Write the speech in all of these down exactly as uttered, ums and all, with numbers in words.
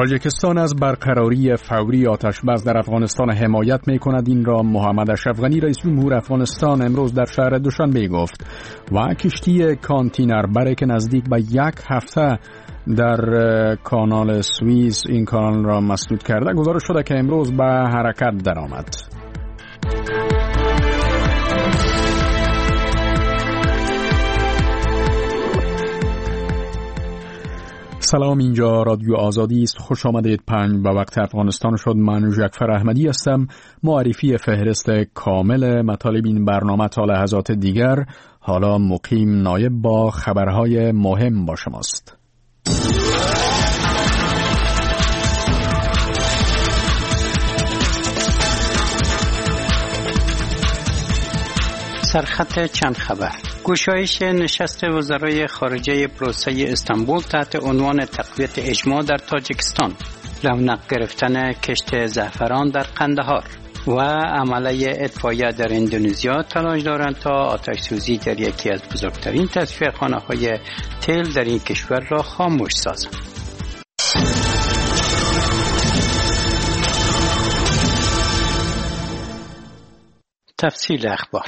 تاجیکستان از برقراری فوری آتش‌بس در افغانستان حمایت می‌کند. این را محمد اشرف غنی رئیس جمهور افغانستان امروز در شهر دوشنبه گفت و کشتی کانتینر بری که نزدیک به یک هفته در کانال سوئیس این کانال را مسدود کرده گزارش شده که امروز به حرکت درآمد. سلام، اینجا رادیو آزادی است. خوش آمدید. پنج به وقت افغانستان شد. من جعفر احمدی هستم. معرفی فهرست کامل مطالب این برنامه تا لحظات دیگر. حالا مقیم نایب با خبرهای مهم با شماست. سرخط چند خبر. گشایش نشست وزرای خارجه پروسه استانبول تحت عنوان تقویت اجماع در تاجیکستان، رونق گرفتن کشت زعفران در قندهار و عمله اطفائیه در اندونزیا تلاش دارند تا آتش سوزی در یکی از بزرگترین تصفیه خانه های تیل در این کشور را خاموش سازند. تفصیل اخبار.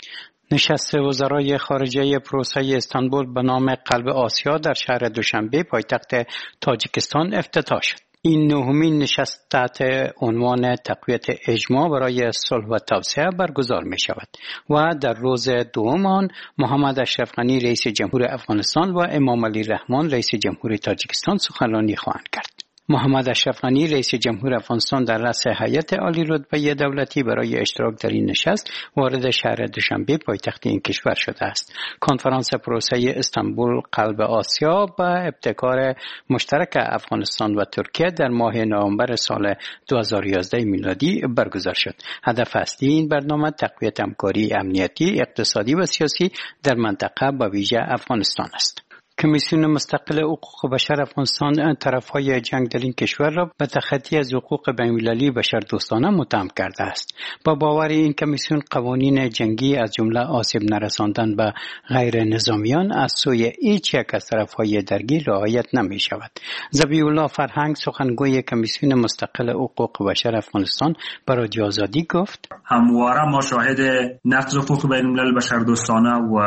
نشست وزرای خارجه پروسه استانبول به نام قلب آسیا در شهر دوشنبه پایتخت تاجیکستان افتتاح شد. این نهمین نشست تحت عنوان تقویت اجماع برای صلح و توسعه برگزار می شود و در روز دوم آن محمد اشرف غنی رئیس جمهور افغانستان و امام علی رحمان رئیس جمهور تاجیکستان سخنرانی خواهند کرد. محمد اشرف غنی رئیس جمهور افغانستان در رأس هیئت عالی رتبه دولتی برای اشتراک در این نشست وارد شهر دوشنبه پایتخت این کشور شده است. کنفرانس پروسه استانبول قلب آسیا با ابتکار مشترک افغانستان و ترکیه در ماه نوامبر سال دو هزار و یازده میلادی برگزار شد. هدف اصلی این برنامه تقویت همکاری امنیتی، اقتصادی و سیاسی در منطقه با ویژه افغانستان است. کمیسیون مستقل حقوق بشر افغانستان طرفهای جنگ در این کشور را به تخطی از حقوق بین‌المللی بشردوستانه متهم کرده است. با باور این کمیسیون قوانین جنگی از جمله آسیب نرساندن به غیر نظامیان از سوی هیچ یک از طرفهای درگیر رعایت نمی شود. ذبیح الله فرهنگ سخنگوی کمیسیون مستقل حقوق بشر افغانستان به رادیو آزادی گفت: همواره ما شاهد نقض حقوق بین‌الملل بشردوستانه و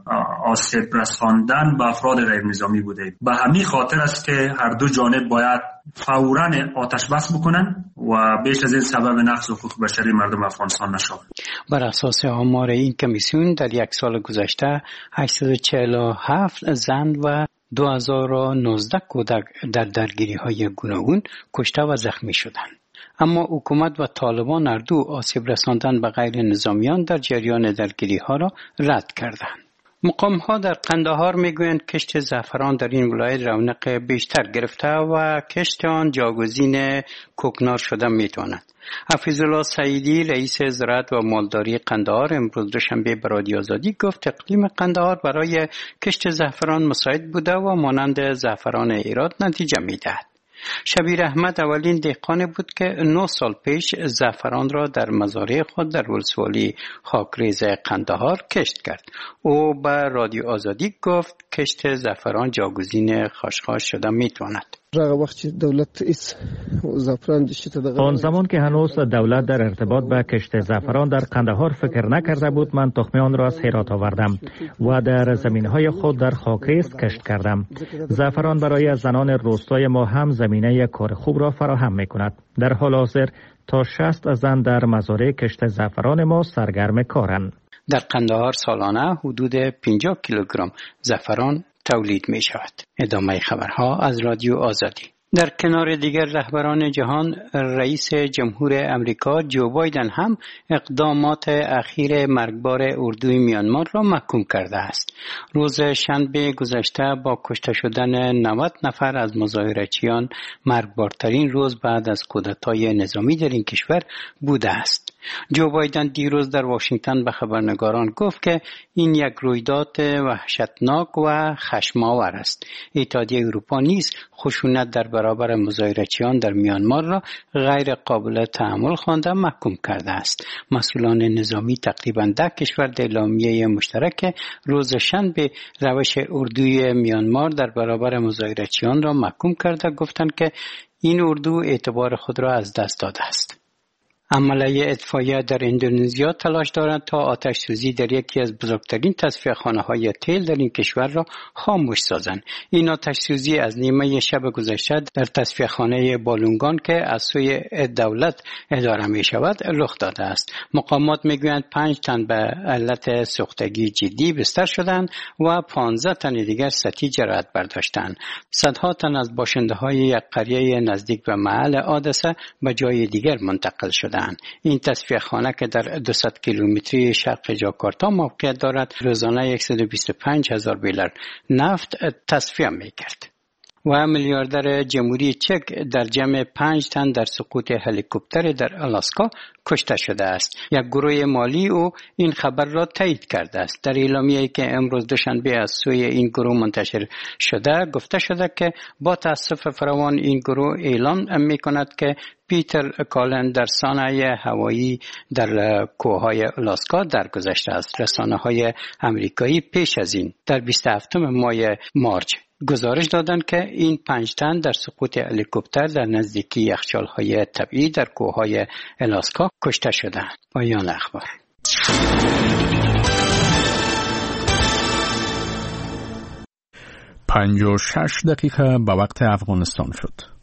آسیب رساندن به افراد غیر نظامی بوده. به همین خاطر است که هر دو جانب باید فوراً آتش بس بکنن و بیش از این سبب نقض حقوق بشری مردم افغانستان نشود. بر اساس آمار این کمیسیون در یک سال گذشته هشتصد و چهل و هفت زن و دو هزار و نوزده کودک در درگیری‌های گوناگون کشته و زخمی شدند. اما حکومت و طالبان هر دو آسیب رساندن به غیر نظامیان در جریان درگیری‌ها را رد کردند. مقام‌ها در قندهار میگویند کشت زعفران در این ولایت رونق بیشتر گرفته و کشت آن جاگزین کوکنار شده میتواند. حفیظ الله سعیدی رئیس زراعت و مالداری قندهار امروز دوشنبه به رادیو آزادی گفت اقلیم قندهار برای کشت زعفران مساعد بوده و مانند زعفران هرات نتیجه میدهد. شبیر احمد اولین دهقانی بود که نه سال پیش زعفران را در مزارع خود در ولسوالی خاکریز قندهار کشت کرد. او به رادیو آزادی گفت کشت زعفران جاگزین خاشخاش شده میتواند. آن زمان که هنوز دولت در ارتباط به کشت زعفران در قندهار فکر نکرده بود، من تخم آن را از هرات آوردم و در زمینهای خود در خاکریز کشت کردم. زعفران برای زنان روستای ما هم زمینه کار خوب را فراهم می کند. در حال حاضر تا شصت زن در مزارع کشت زعفران ما سرگرم کارند. در قندهار سالانه حدود پنجاه کیلوگرم زعفران تولید می شود. ادامه خبرها از رادیو آزادی. در کنار دیگر رهبران جهان، رئیس جمهور امریکا جو بایدن هم اقدامات اخیر مرگبار اردوی میانمار را محکوم کرده است. روز شنبه گذشته با کشته شدن نود نفر از مظاهرچیان مرگبارترین روز بعد از کودتای نظامی در این کشور بوده است. جو بایدن دیروز در واشنگتن به خبرنگاران گفت که این یک رویداد وحشتناک و خشم‌آور است. اتحادیه اروپا نیز خشونت در برابر مظاهرچیان در میانمار را غیر قابل تحمل خوانده محکوم کرده است. مسئولان نظامی تقریباً ده کشور در اعلامیه مشترک روز شنبه روش اردوی میانمار در برابر مظاهرچیان را محکوم کرده گفتند که این اردو اعتبار خود را از دست داده است. عملیه اطفائیه در اندونزیا تلاش دارد تا آتش سوزی در یکی از بزرگترین تصفیه خانه های تیل در این کشور را خاموش سازند. این آتش سوزی از نیمه شب گذشته در تصفیه خانه بالونگان که از سوی دولت اداره می شود رخ داده است. مقامات می گویند پنج تن به علت سوختگی جدی بستر شدند و پانزده تن دیگر سطحی جراحت برداشتند. صدها تن از باشنده های یک قریه نزدیک به محل حادثه به جای دیگر منتقل شدند. این تصفیه خانه که در دویست کیلومتری شرق جاکارتا موقعیت دارد روزانه صد و بیست و پنج هزار بیرل نفت تصفیه می‌کرد. و میلیاردر جمهوری چک در جمع پنج تن در سقوط هلیکوپتر در آلاسکا کشته شده است. یک گروه مالی او این خبر را تایید کرده است. در اعلامیه‌ای که امروز دوشنبه از سوی این گروه منتشر شده گفته شده که با تأسف فراوان این گروه اعلام می‌کند که پیتر کالن در صحنه هوایی در کوههای آلاسکا درگذشته است. رسانه‌های آمریکایی پیش از این در بیست و هفتم ماه مارچ گزارش دادند که این پنج تن در سقوط هلیکوپتر در نزدیکی یخچال‌های طبیعی در کوههای آلاسکا کشته شدند. پایان اخبار. پنج و شش دقیقه به وقت افغانستان شد.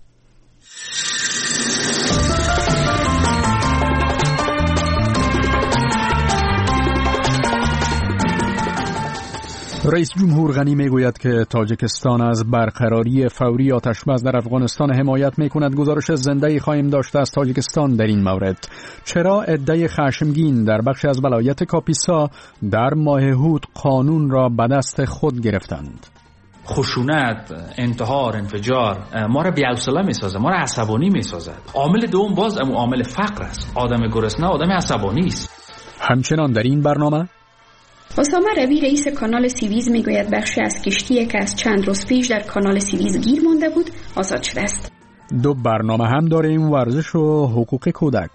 رئیس جمهور غنی میگوید که تاجیکستان از برقراری فوری آتشبس در افغانستان حمایت میکند. گزارش زنده خواهیم داشت از تاجیکستان در این مورد. چرا عده خشمگین در بخش از ولایت کاپیسا در ماه هود قانون را به دست خود گرفتند؟ خشونت، انتحار، انفجار ما را بی‌حوصله می‌سازد، ما را عصبانی می‌سازد. عامل دوم باز اون عامل فقر است. آدم گرسنه آدم عصبانی است. همچنان در این برنامه اسامه روی رئیس کانال سیویز میگوید بخشی از کشتی که از چند روز پیش در کانال سیویز گیر مانده بود آزاد شده است. دو برنامه هم داریم، ورزش و حقوق کودک.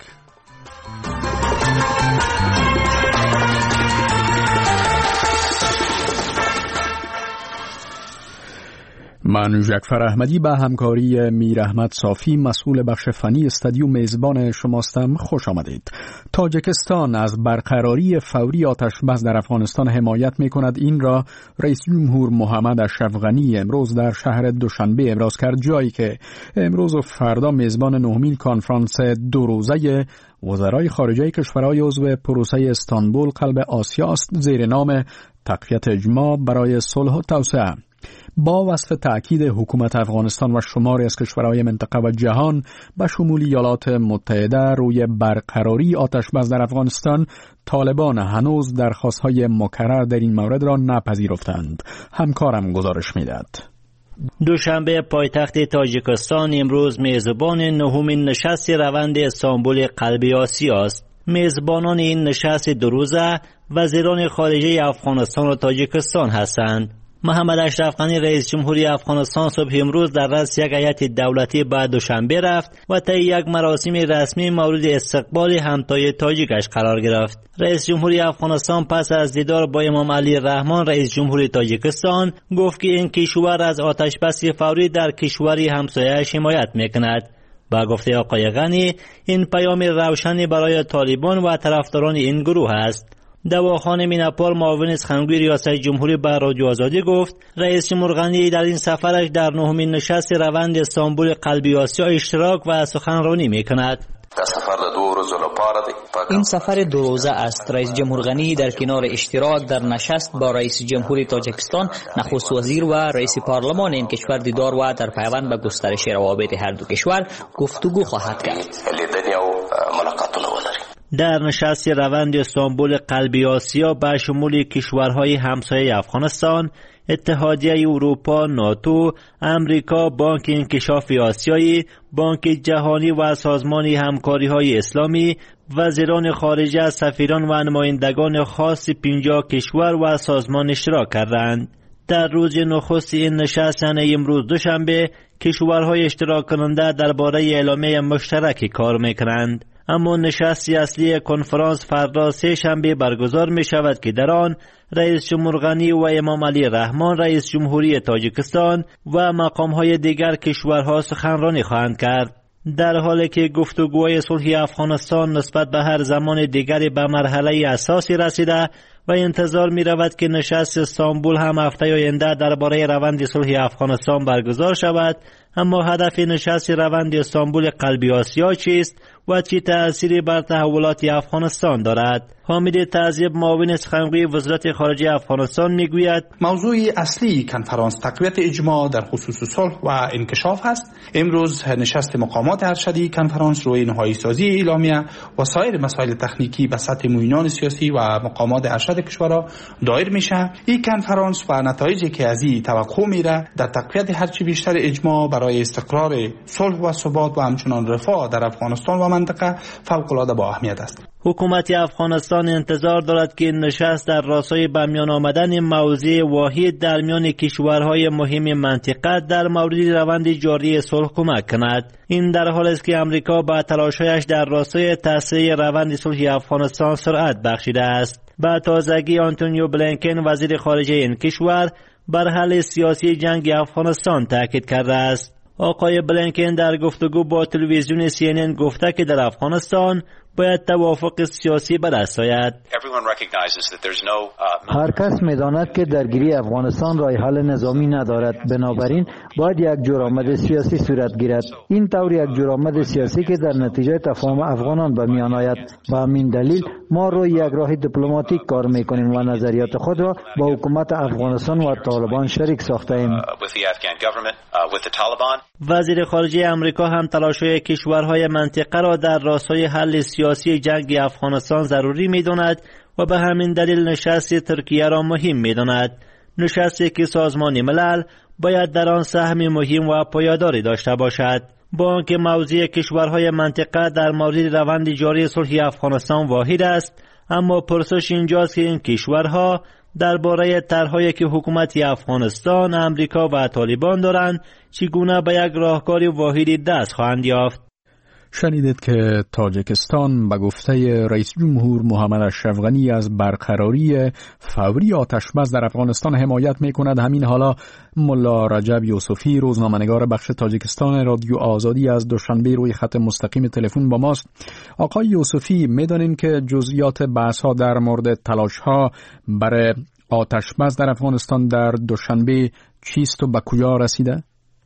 من جعفر احمدی به همکاری میر احمد صافی مسئول بخش فنی استادیوم میزبان شماستم. خوش آمدید. تاجیکستان از برقراری فوری آتشبس در افغانستان حمایت می کند. این را رئیس جمهور محمد اشرف غنی امروز در شهر دوشنبه ابراز کرد، جایی که امروز و فردا میزبان نهمین کنفرانس دو روزه وزرای خارجه کشورهای عضو پروسه استانبول قلب آسیا است زیر نام تقویت اجماع برای صلح و توسعه. با وصف تأکید حکومت افغانستان و شماری از کشورهای منطقه و جهان به شمول ایالات متحده روی برقراری آتشبس در افغانستان، طالبان هنوز درخواست‌های مکرر در این مورد را نپذیرفتند. همکارم گزارش می‌دهد. دوشنبه پایتخت تاجیکستان امروز میزبان نهمین نشست روند استانبول قلب آسیا است. میزبانان این نشست دو روزه وزیران خارجه افغانستان و تاجیکستان هستند. محمد اشرف غنی رئیس جمهوری افغانستان صبح امروز در رأس یک هیئت دولتی به دوشنبه رفت و طی یک مراسم رسمی مورد استقبال همتای تاجیکش قرار گرفت. رئیس جمهوری افغانستان پس از دیدار با امام علی رحمان رئیس جمهوری تاجیکستان گفت که این کشور از آتشبس فوری در کشوری همسایه‌اش حمایت می‌کند. با گفته آقای غنی این پیام روشنی برای طالبان و طرفداران این گروه است. دواخان میناپور معاون سخنگوی ریاست جمهوری به رادیو آزادی گفت رئیس جمهور غنی در این سفرش در نهمین نشست روند استانبول قلب آسیا اشتراک و سخنرانی می‌کند. این سفر دو روزه است. رئیس جمهور غنی در کنار اشتراک در نشست با رئیس جمهوری تاجیکستان، نخست وزیر و رئیس پارلمان این کشور دیدار و در پیوند به گسترش روابط هر دو کشور گفتگو خواهد کرد. در نشست روند استانبول قلب آسیا به شمول کشورهای همسایه افغانستان، اتحادیه اروپا، ناتو، امریکا، بانک انکشاف آسیایی، بانک جهانی و سازمان همکاری‌های اسلامی، وزیران خارجه، سفیران و نمایندگان خاص پنجاه کشور و سازمان اشتراک کردند. در روز نخست این نشست یعنی امروز دوشنبه کشورهای اشتراک کننده درباره اعلامیه مشترکی کار می‌کنند. اما نشست اصلی کنفرانس فردا سه شنبه برگزار می شود که در آن رئیس جمهور غنی و امام علی رحمان رئیس جمهوری تاجیکستان و مقام‌های دیگر کشورها سخنرانی خواهند کرد. در حالی که گفتگوهای صلح افغانستان نسبت به هر زمان دیگری به مرحله اساسی رسیده و انتظار می رود که نشست استانبول هم هفته آینده درباره روند صلح افغانستان برگزار شود، اما هدف نشست روند استانبول قلبی آسیا چیست و چه تأثیری بر تحولات افغانستان دارد؟ حامد تعذیب معاون سخنگوی وزارت خارجه افغانستان میگوید موضوع اصلی کنفرانس تقویت اجماع در خصوص صلح و انکشاف است. امروز نشست مقامات ارشدی کنفرانس روی نهایی سازی اعلامیه و سایر مسائل تکنیکی به سطح معینان سیاسی و مقامات ارشد کشورها دایر میشه. این کنفرانس و نتایجی که از این توقع میره در تقویت هرچی بیشتر اجماع برای استقرار صلح و ثبات و همچنان رفاه در افغانستان و منطقه فوق العاده با اهمیت است. حکومت افغانستان انتظار دارد که نشست در راستای به میان آمدن موضع واحد در میان کشورهای مهم منطقه در مورد روند جاری صلح کمک کند. این در حالی است که امریکا با تلاش‌هایش در راستای تسریع روند صلح افغانستان سرعت بخشیده است. با تازگی آنتونیو بلینکن وزیر خارجه این کشور بر حل سیاسی جنگ افغانستان تاکید کرده است. آقای بلینکن در گفتگو با تلویزیون سی ان ان گفته که در افغانستان باید توافق سیاسی به دست آید. هر کس می‌داند که درگیری افغانستان راه حل نظامی ندارد، بنابراین باید یک جرآمد سیاسی صورت گیرد. این طور یک جرآمد سیاسی که در نتیجه تفاهم افغانان به میان آید. به همین دلیل ما روی یک راه دیپلماتیک کار می‌کنیم و نظریات خود را با حکومت افغانستان و طالبان شریک ساخته‌ایم. وزیر خارجه امریکا هم تلاش‌های کشورهای منطقه را در راستای حل سیاسی جنگ افغانستان ضروری می‌داند و به همین دلیل نشست ترکیه را مهم می‌داند. نشستی که سازمان ملل باید در آن سهم مهم و پایداری داشته باشد. با آنکه موضع کشورهای منطقه در مورد روند جاری صلح افغانستان واحد است، اما پرسش اینجاست که این کشورها درباره طرح‌هایی که حکومت افغانستان، امریکا و طالبان دارند چگونه به یک راهکار واحدی دست خواهند یافت. شنیدید که تاجیکستان به گفته رئیس جمهور محمد اشرف غنی از برقراری فوری آتشبس در افغانستان حمایت می‌کند. همین حالا ملا رجب یوسفی روزنامه‌نگار بخش تاجیکستان رادیو آزادی از دوشنبه روی خط مستقیم تلفن با ماست. آقای یوسفی، می‌دانیم که جزئیات بحث‌ها در مورد تلاش‌ها برای آتشبس در افغانستان در دوشنبه چیست و به کجا رسیده؟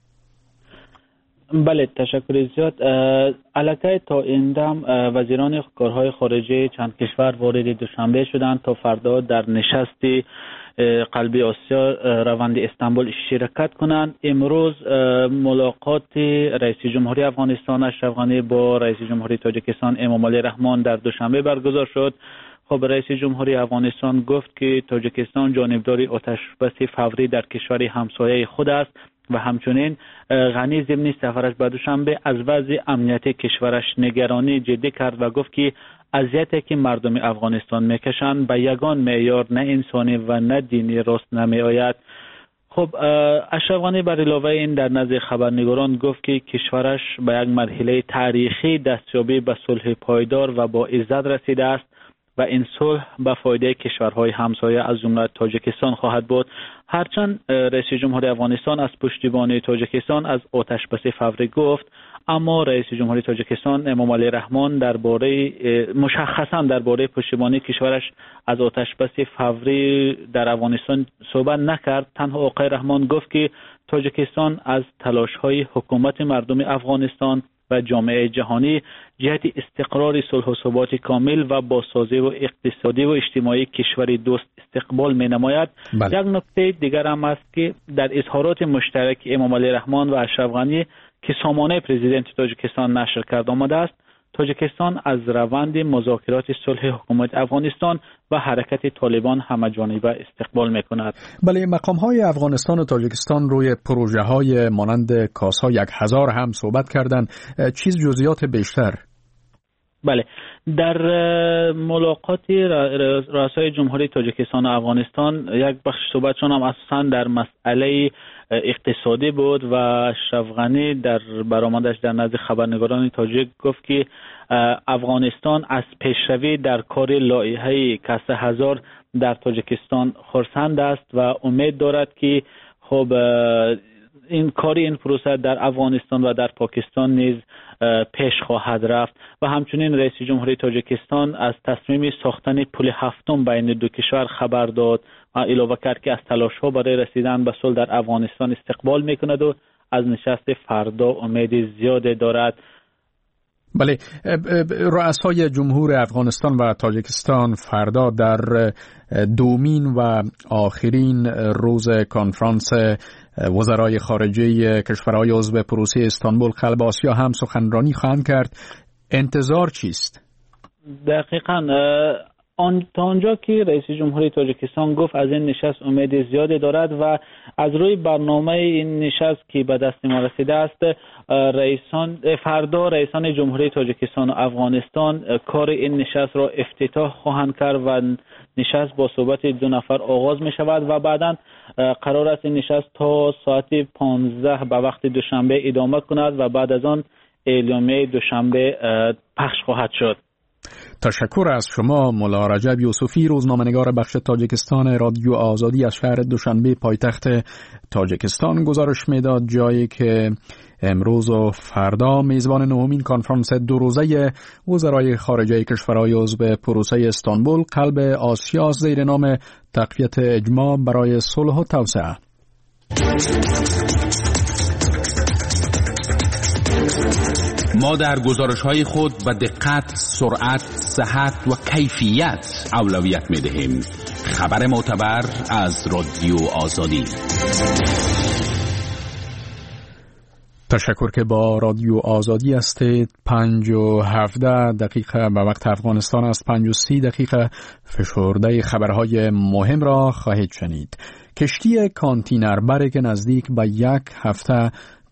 بله، تشکر زیاد. البته تا این دم وزیران کارهای خارجه چند کشور وارد دوشنبه شدند تا فردا در نشست قلبی آسیا روند استانبول شرکت کنند. امروز ملاقات رئیس جمهوری افغانستان اشرف غنی با رئیس جمهوری تاجیکستان امام علی رحمان در دوشنبه برگزار شد. خب رئیس جمهوری افغانستان گفت که تاجیکستان جانبدار آتشبس فوری در کشور همسایه خود است و همچنین غنی ضمن سفرش به دوشنبه از وضع امنیتی کشورش نگرانی جدی کرد و گفت که اذیتی که مردم افغانستان میکشند به یگان معیار نه انسانی و نه دینی راست نمی آید. خب اشرف غنی بر علاوه این در نزد خبرنگاران گفت که کشورش به یک مرحله تاریخی دستیابی به صلح پایدار و با عزت رسیده است و این صلح به فایده کشورهای همسایه از جمله تاجیکستان خواهد بود. هرچند رئیس جمهوری افغانستان از پشتیبانی تاجیکستان از آتشبس فوری گفت، اما رئیس جمهوری تاجیکستان امام علی رحمان درباره مشخصا درباره پشتیبانی کشورش از آتشبس فوری در افغانستان صحبت نکرد. تنها آقای رحمان گفت که تاجیکستان از تلاش‌های حکومت مردم افغانستان و جامعه جهانی جهت استقرار صلح و ثبات کامل و بازسازی و اقتصادی و اجتماعی کشور دوست استقبال می‌نماید. بله. یک نکته دیگر هم است که در اظهارات مشترک امام علی رحمان و اشرف غنی که سامانه پرزیدنت تاجیکستان نشر کرده آمده است، تاجیکستان از روند مذاکرات صلح حکومت افغانستان و حرکت طالبان همه‌جانبه استقبال می‌کند. بله، مقام‌های افغانستان و تاجیکستان روی پروژه‌های مانند کاسا یک هزار هم صحبت کردند. چیز جزئیات بیشتر؟ بله، در ملاقات رؤسای جمهوری تاجیکستان و افغانستان یک بخش صحبتشان هم اساساً در مسئله اقتصادی بود و اشرف غنی در برآمدش در نزد خبرنگاران تاجیک گفت که افغانستان از پیشروی در کار لایحه کسب هزار در تاجیکستان خرسند است و امید دارد که خب این کار این پروسه در افغانستان و در پاکستان نیز پیش خواهد رفت. و همچنین رئیس جمهوری تاجیکستان از تصمیم ساختن پل هفتم بین دو کشور خبر داد و علاوه کرد که از تلاش‌ها برای رسیدن به صلح در افغانستان استقبال می‌کند و از نشست فردا امید زیاد دارد. بله، رؤسای جمهور افغانستان و تاجیکستان فردا در دومین و آخرین روز کنفرانس وزرای خارجه کشورهای عضو پروسه استانبول قلب آسیا هم سخنرانی خواهند کرد. انتظار چیست؟ دقیقاً آن تا آنجا که رئیس جمهوری تاجیکستان گفت از این نشست امید زیادی دارد و از روی برنامه این نشست که به دست ما رسیده است، رئیسان فردا رئیسان جمهوری تاجیکستان و افغانستان کار این نشست را افتتاح خواهند کرد و نشست با صحبت دو نفر آغاز می شود و بعدا قرار است این نشست تا ساعت پانزده به وقت دوشنبه ادامه کند و بعد از آن اعلامیه دوشنبه پخش خواهد شد. تشکر از شما مولا رجب یوسفی، روزنامه‌نگار بخش تاجیکستان رادیو آزادی از شهر دوشنبه پایتخت تاجیکستان گزارش میداد، جایی که امروز و فردا میزبان نهمین کنفرانس دو روزه وزرای خارجه کشورهای عضو پروسه استانبول قلب آسیا زیر نام تقویت اجماع برای صلح و توسعه. ما در گزارش‌های خود به دقت، سرعت، صحت و کیفیت اولویت می‌دهیم. خبر معتبر از رادیو آزادی. تشکر که با رادیو آزادی هستید. پنج و هفده دقیقه به وقت افغانستان است، پنج و سی دقیقه فشرده خبرهای مهم را خواهید شنید. کشتی کانتینر بری که نزدیک به یک هفته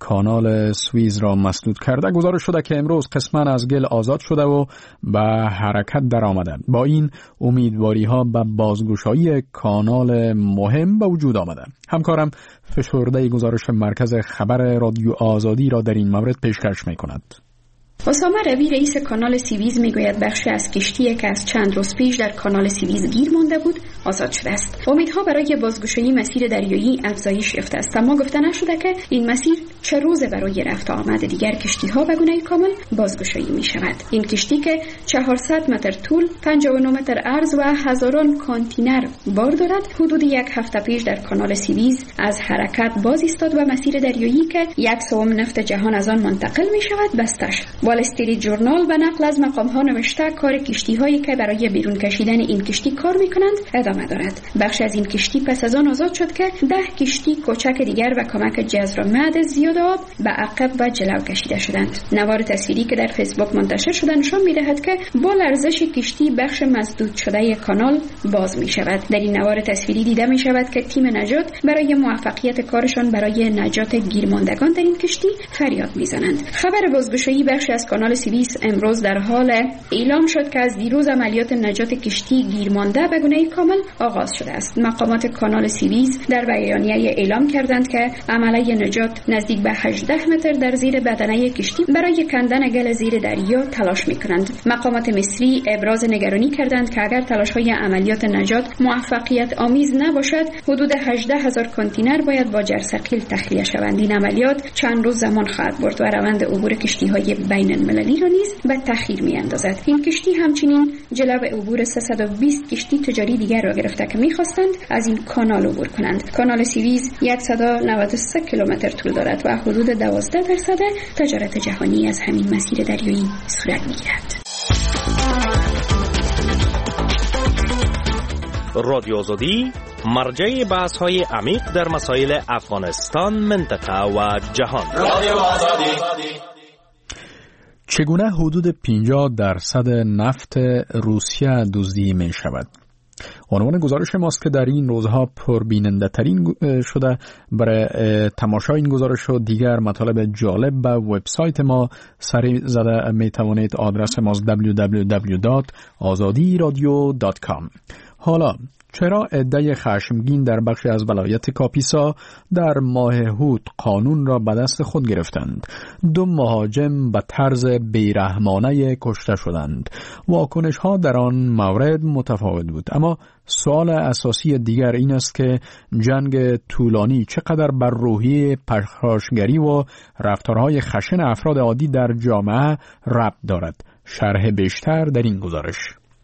کانال سوئیز را مسدود کرده، گزارش شده که امروز قسماً از گل آزاد شده و به حرکت در آمده. با این امیدواری ها به بازگشایی کانال مهم به وجود آمده. همکارم فشرده گزارش مرکز خبر رادیو آزادی را در این مورد پیشکش می کند. اسامه روی رئیس کانال سوئیز میگوید بخشی از کشتی که از چند روز پیش در کانال سوئیز گیر مانده بود آزاد شده است. امیدها برای بازگشایی مسیر دریایی افزایش یافته است، اما گفته نشده که این مسیر چه روز برای رفت آمد دیگر کشتی ها به گونه کامل بازگشایی می شود. این کشتی که چهارصد متر طول، پنجاه و نه متر عرض و هزاران کانتینر بار دارد، حدود یک هفته پیش در کانال سوئیز از حرکت باز ایستاد و مسیر دریایی که یک سوم نفت جهان از آن منتقل می شود بسته شد. وال استریت جورنال به نقل از مقام‌ها نوشته کار کشتی‌هایی که برای بیرون کشیدن این کشتی کار می‌کنند ادامه دارد. بخش از این کشتی پس از آن آزاد شد که ده کشتی کوچک دیگر و کمک جزر مد زیاد آب به عقب و جلو کشیده شدند. نوار تصویری که در فیسبوک منتشر شده نشان می‌دهد که با لرزش کشتی بخش مسدود شده کانال باز می‌شود. در این نوار تصویری دیده می‌شود که تیم نجات برای موفقیت کارشان برای نجات گیرماندگان در این کشتی فریاد می‌زنند. خبر بازگشایی بخش از کانال سوئیس امروز در حال اعلام شد که از دیروز عملیات نجات کشتی گیرمانده به گونه کامل آغاز شده است. مقامات کانال سوئیس در بیانیه اعلام کردند که عملیه نجات نزدیک به هجده متر در زیر بدنه کشتی برای کندن گل زیر دریا تلاش می‌کنند. مقامات مصری ابراز نگرانی کردند که اگر تلاش‌های عملیات نجات موفقیت آمیز نباشد، حدود هجده هزار کانتینر باید با جرثقیل تخلیه شوند. این عملیات چند روز زمان خواهد برد و روند عبور کشتی‌های بین المللی را نیز به تأخیر می‌اندازد. این کشتی همچنین جلو عبور سیصد و بیست کشتی تجاری دیگر را گرفته که می‌خواستند از این کانال عبور کنند. کانال سوئیس صد و نود و سه کیلومتر طول دارد و حدود دوازده درصد تجارت جهانی از همین مسیر دریایی صورت می‌گیرد. رادیو آزادی مرجع بحث‌های عمیق در مسائل افغانستان، منطقه و جهان. رادیو آزادی. چگونه حدود پنجاه درصد نفت روسیه دزدی می شود؟ عنوان گزارش ماست که در این روزها پربیننده ترین شده. برای تماشای این گزارش و دیگر مطالب جالب به وبسایت ما سری زده می توانید. آدرس ما دبلیو دبلیو دبلیو دات آزادی رادیو دات کام. حالا چرا عده خشمگین در بخشی از ولایت کاپیسا در ماه هوت قانون را به دست خود گرفتند؟ دو مهاجم به طرز بیرحمانه کشته شدند. واکنش ها در آن مورد متفاوت بود، اما سوال اساسی دیگر این است که جنگ طولانی چقدر بر روحیه پرخاشگری و رفتارهای خشن افراد عادی در جامعه ربط دارد. شرح بیشتر در این گزارش.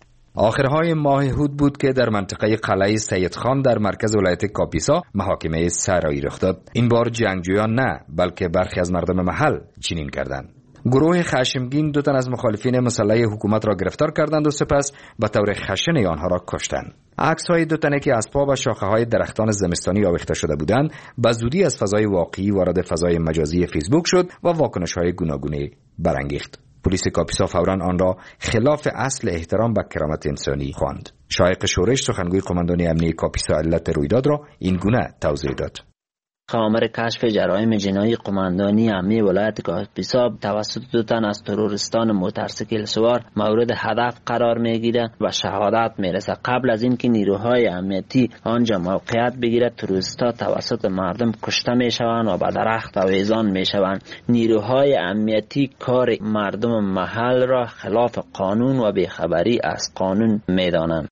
آخرهای ماه هود بود که در منطقه قلعه سید خان در مرکز ولایت کاپیسا محاکمه سرایی رخ داد. این بار جنگجویان نه، بلکه برخی از مردم محل چنین کردند. گروه خشمگین دو تن از مخالفین مسلح حکومت را گرفتار کردند و سپس به طور خشن آنها را کشتند. عکس‌های دو تنه که از پا و شاخه‌های درختان زمستانی آویخته شده بودند به زودی از فضای واقعی وارد فضای مجازی فیسبوک شد و واکنش‌های گوناگونی برانگیخت. پلیس کاپیسا فوراً آن را خلاف اصل احترام به کرامت انسانی خواند. شایق شورش سخنگوی قماندانی امنیتی کاپیسا علت رویداد را این گونه توضیح داد. خامر کشف جرایم جنایی قماندانی امنیتی ولایت کاپیسا توسط دو تن از تروریستان موتورسیکل سوار مورد هدف قرار میگیرد و شهادت میرسه. قبل از اینکه نیروهای امنیتی آنجا موقعیت بگیرد، تروریستان توسط مردم کشته میشوند و به درخت آویزان میشوند. نیروهای امنیتی کار مردم محل را خلاف قانون و بیخبری از قانون میدانند.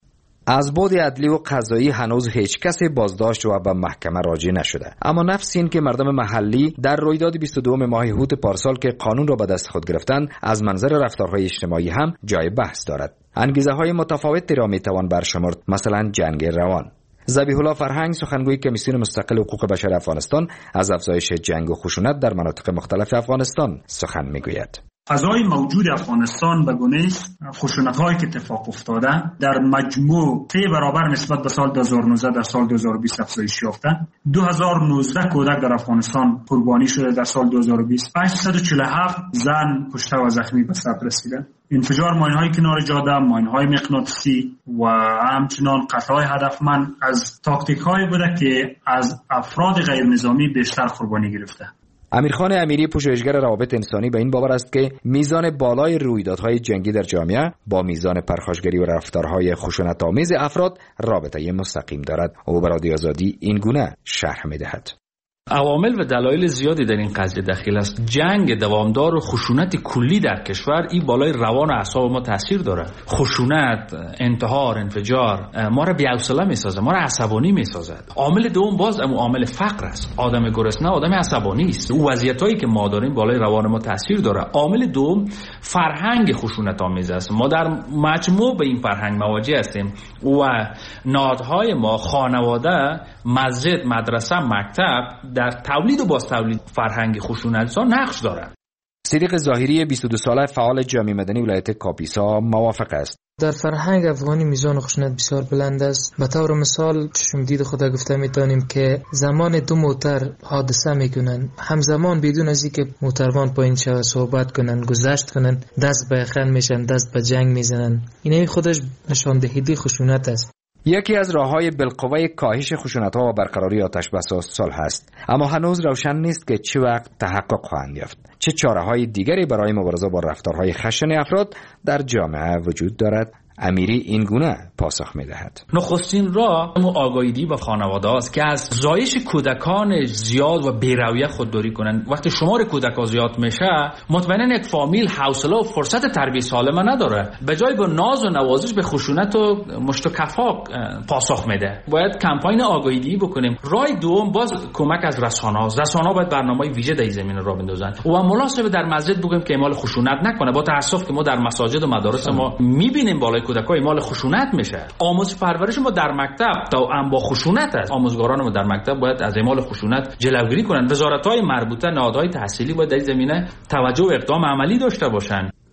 از بعد عدلی و قضایی هنوز هیچ کسی بازداشت و به محکمه راجع نشده، اما نفس این که مردم محلی در رویداد بیست و دو ماه هوت پارسال که قانون را به دست خود گرفتند از منظر رفتارهای اجتماعی هم جای بحث دارد. انگیزه های متفاوتی را می توان برشمرد، مثلا جنگ روان. ذبیح الله فرهنگ سخنگوی کمیسیون مستقل حقوق بشر افغانستان از افزایش جنگ و خشونت در مناطق مختلف افغانستان سخن میگوید. فضای موجود افغانستان به گونه خشونت‌هایی که اتفاق افتاده در مجموع سه برابر نسبت به سال دو هزار و نوزده در سال دو هزار و بیست افزایش یافته. دو هزار و نوزده کودک در افغانستان قربانی شده. در سال دو هزار و بیست هشتصد و چهل و هفت زن کشته و زخمی به ثبت رسیده. انفجار ماین‌های کنار جاده، ماین‌های مغناطیسی و همچنان قطع‌های هدفمند از تاکتیک‌هایی بوده که از افراد غیر نظامی بیشتر قربانی گرفته. امیرخان امیری پژوهشگر روابط انسانی به این باور است که میزان بالای رویدادهای جنگی در جامعه با میزان پرخاشگری و رفتارهای خشونت‌آمیز افراد رابطه مستقیم دارد. او به رادیو آزادی این گونه شرح می‌دهد. عوامل و دلایل زیادی در این قضیه دخیل است. جنگ دوامدار و خشونت کلی در کشور این بالای روان و اعصاب ما تاثیر داره. خشونت، انتحار، انفجار ما را بی‌حوصله می‌سازه، ما را عصبانی می‌سازد. عامل دوم باز اون عامل فقر است. آدم گرسنه آدم عصبانی است. اون وضعیتایی که ما داریم بالای روان ما تاثیر داره. عامل دوم فرهنگ خشونت آمیز است. ما در مجموع به این فرهنگ مواجه هستیم و نهادهای ما، خانواده، مسجد، مدرسه، مکتب در تولید و باز تولید فرهنگ خشونت‌زا نقش دارند. صدیق ظاهری بیست و دو ساله فعال جامعه مدنی ولایت کاپیسا موافق است. در فرهنگ افغانی میزان خشونت بسیار بلند است. به طور مثال چشم دید خدا گفته میتونیم که زمان دو موتر حادثه میکنن، همزمان بدون از اینکه موتروان پایین شود صحبت کنن، گذشت کنن، دست به خن میشن، دست به جنگ میزنن. این خودش نشان دهنده خشونت است. یکی از راه‌های بالقوه کاهش خشونت‌ها و برقراری آتش بس صلح است، اما هنوز روشن نیست که چه وقت تحقق خواهند یافت. چه چاره‌های دیگری برای مبارزه با رفتارهای خشن افراد در جامعه وجود دارد؟ امیری این گونه پاسخ می‌دهد. نخستین راه آگاهی با خانواده است که از زایش کودکان زیاد و بی‌رویه خودداری کنند. وقتی شمار کودکان زیاد میشه، مطمئنا یک فامیل حوصله و فرصت تربیت سالمه نداره. به جای با ناز و نوازش به خشونت و مشت و کفاق پاسخ میده. باید کمپاین آگاهی بکنیم. راه دوم باز کمک از رسانه‌ها. رسانه‌ها باید برنامه‌های ویژه در این زمینه را بندازن و مناسب در مسجد بگیم که اعمال خشونت نکنه. با تأسف که ما در مساجد و مدارس ما می‌بینیم بالای کودکای مال خشونت میشه. آموزش پرورش ما در مکتب تا ام با خشونت است. آموزگاران ما در مکتب باید از اعمال خشونت جلوگیری کنند. وزارت‌های مربوطه، نهادهای تحصیلی باید در این زمینه توجه و اقدام عملی داشته باشند.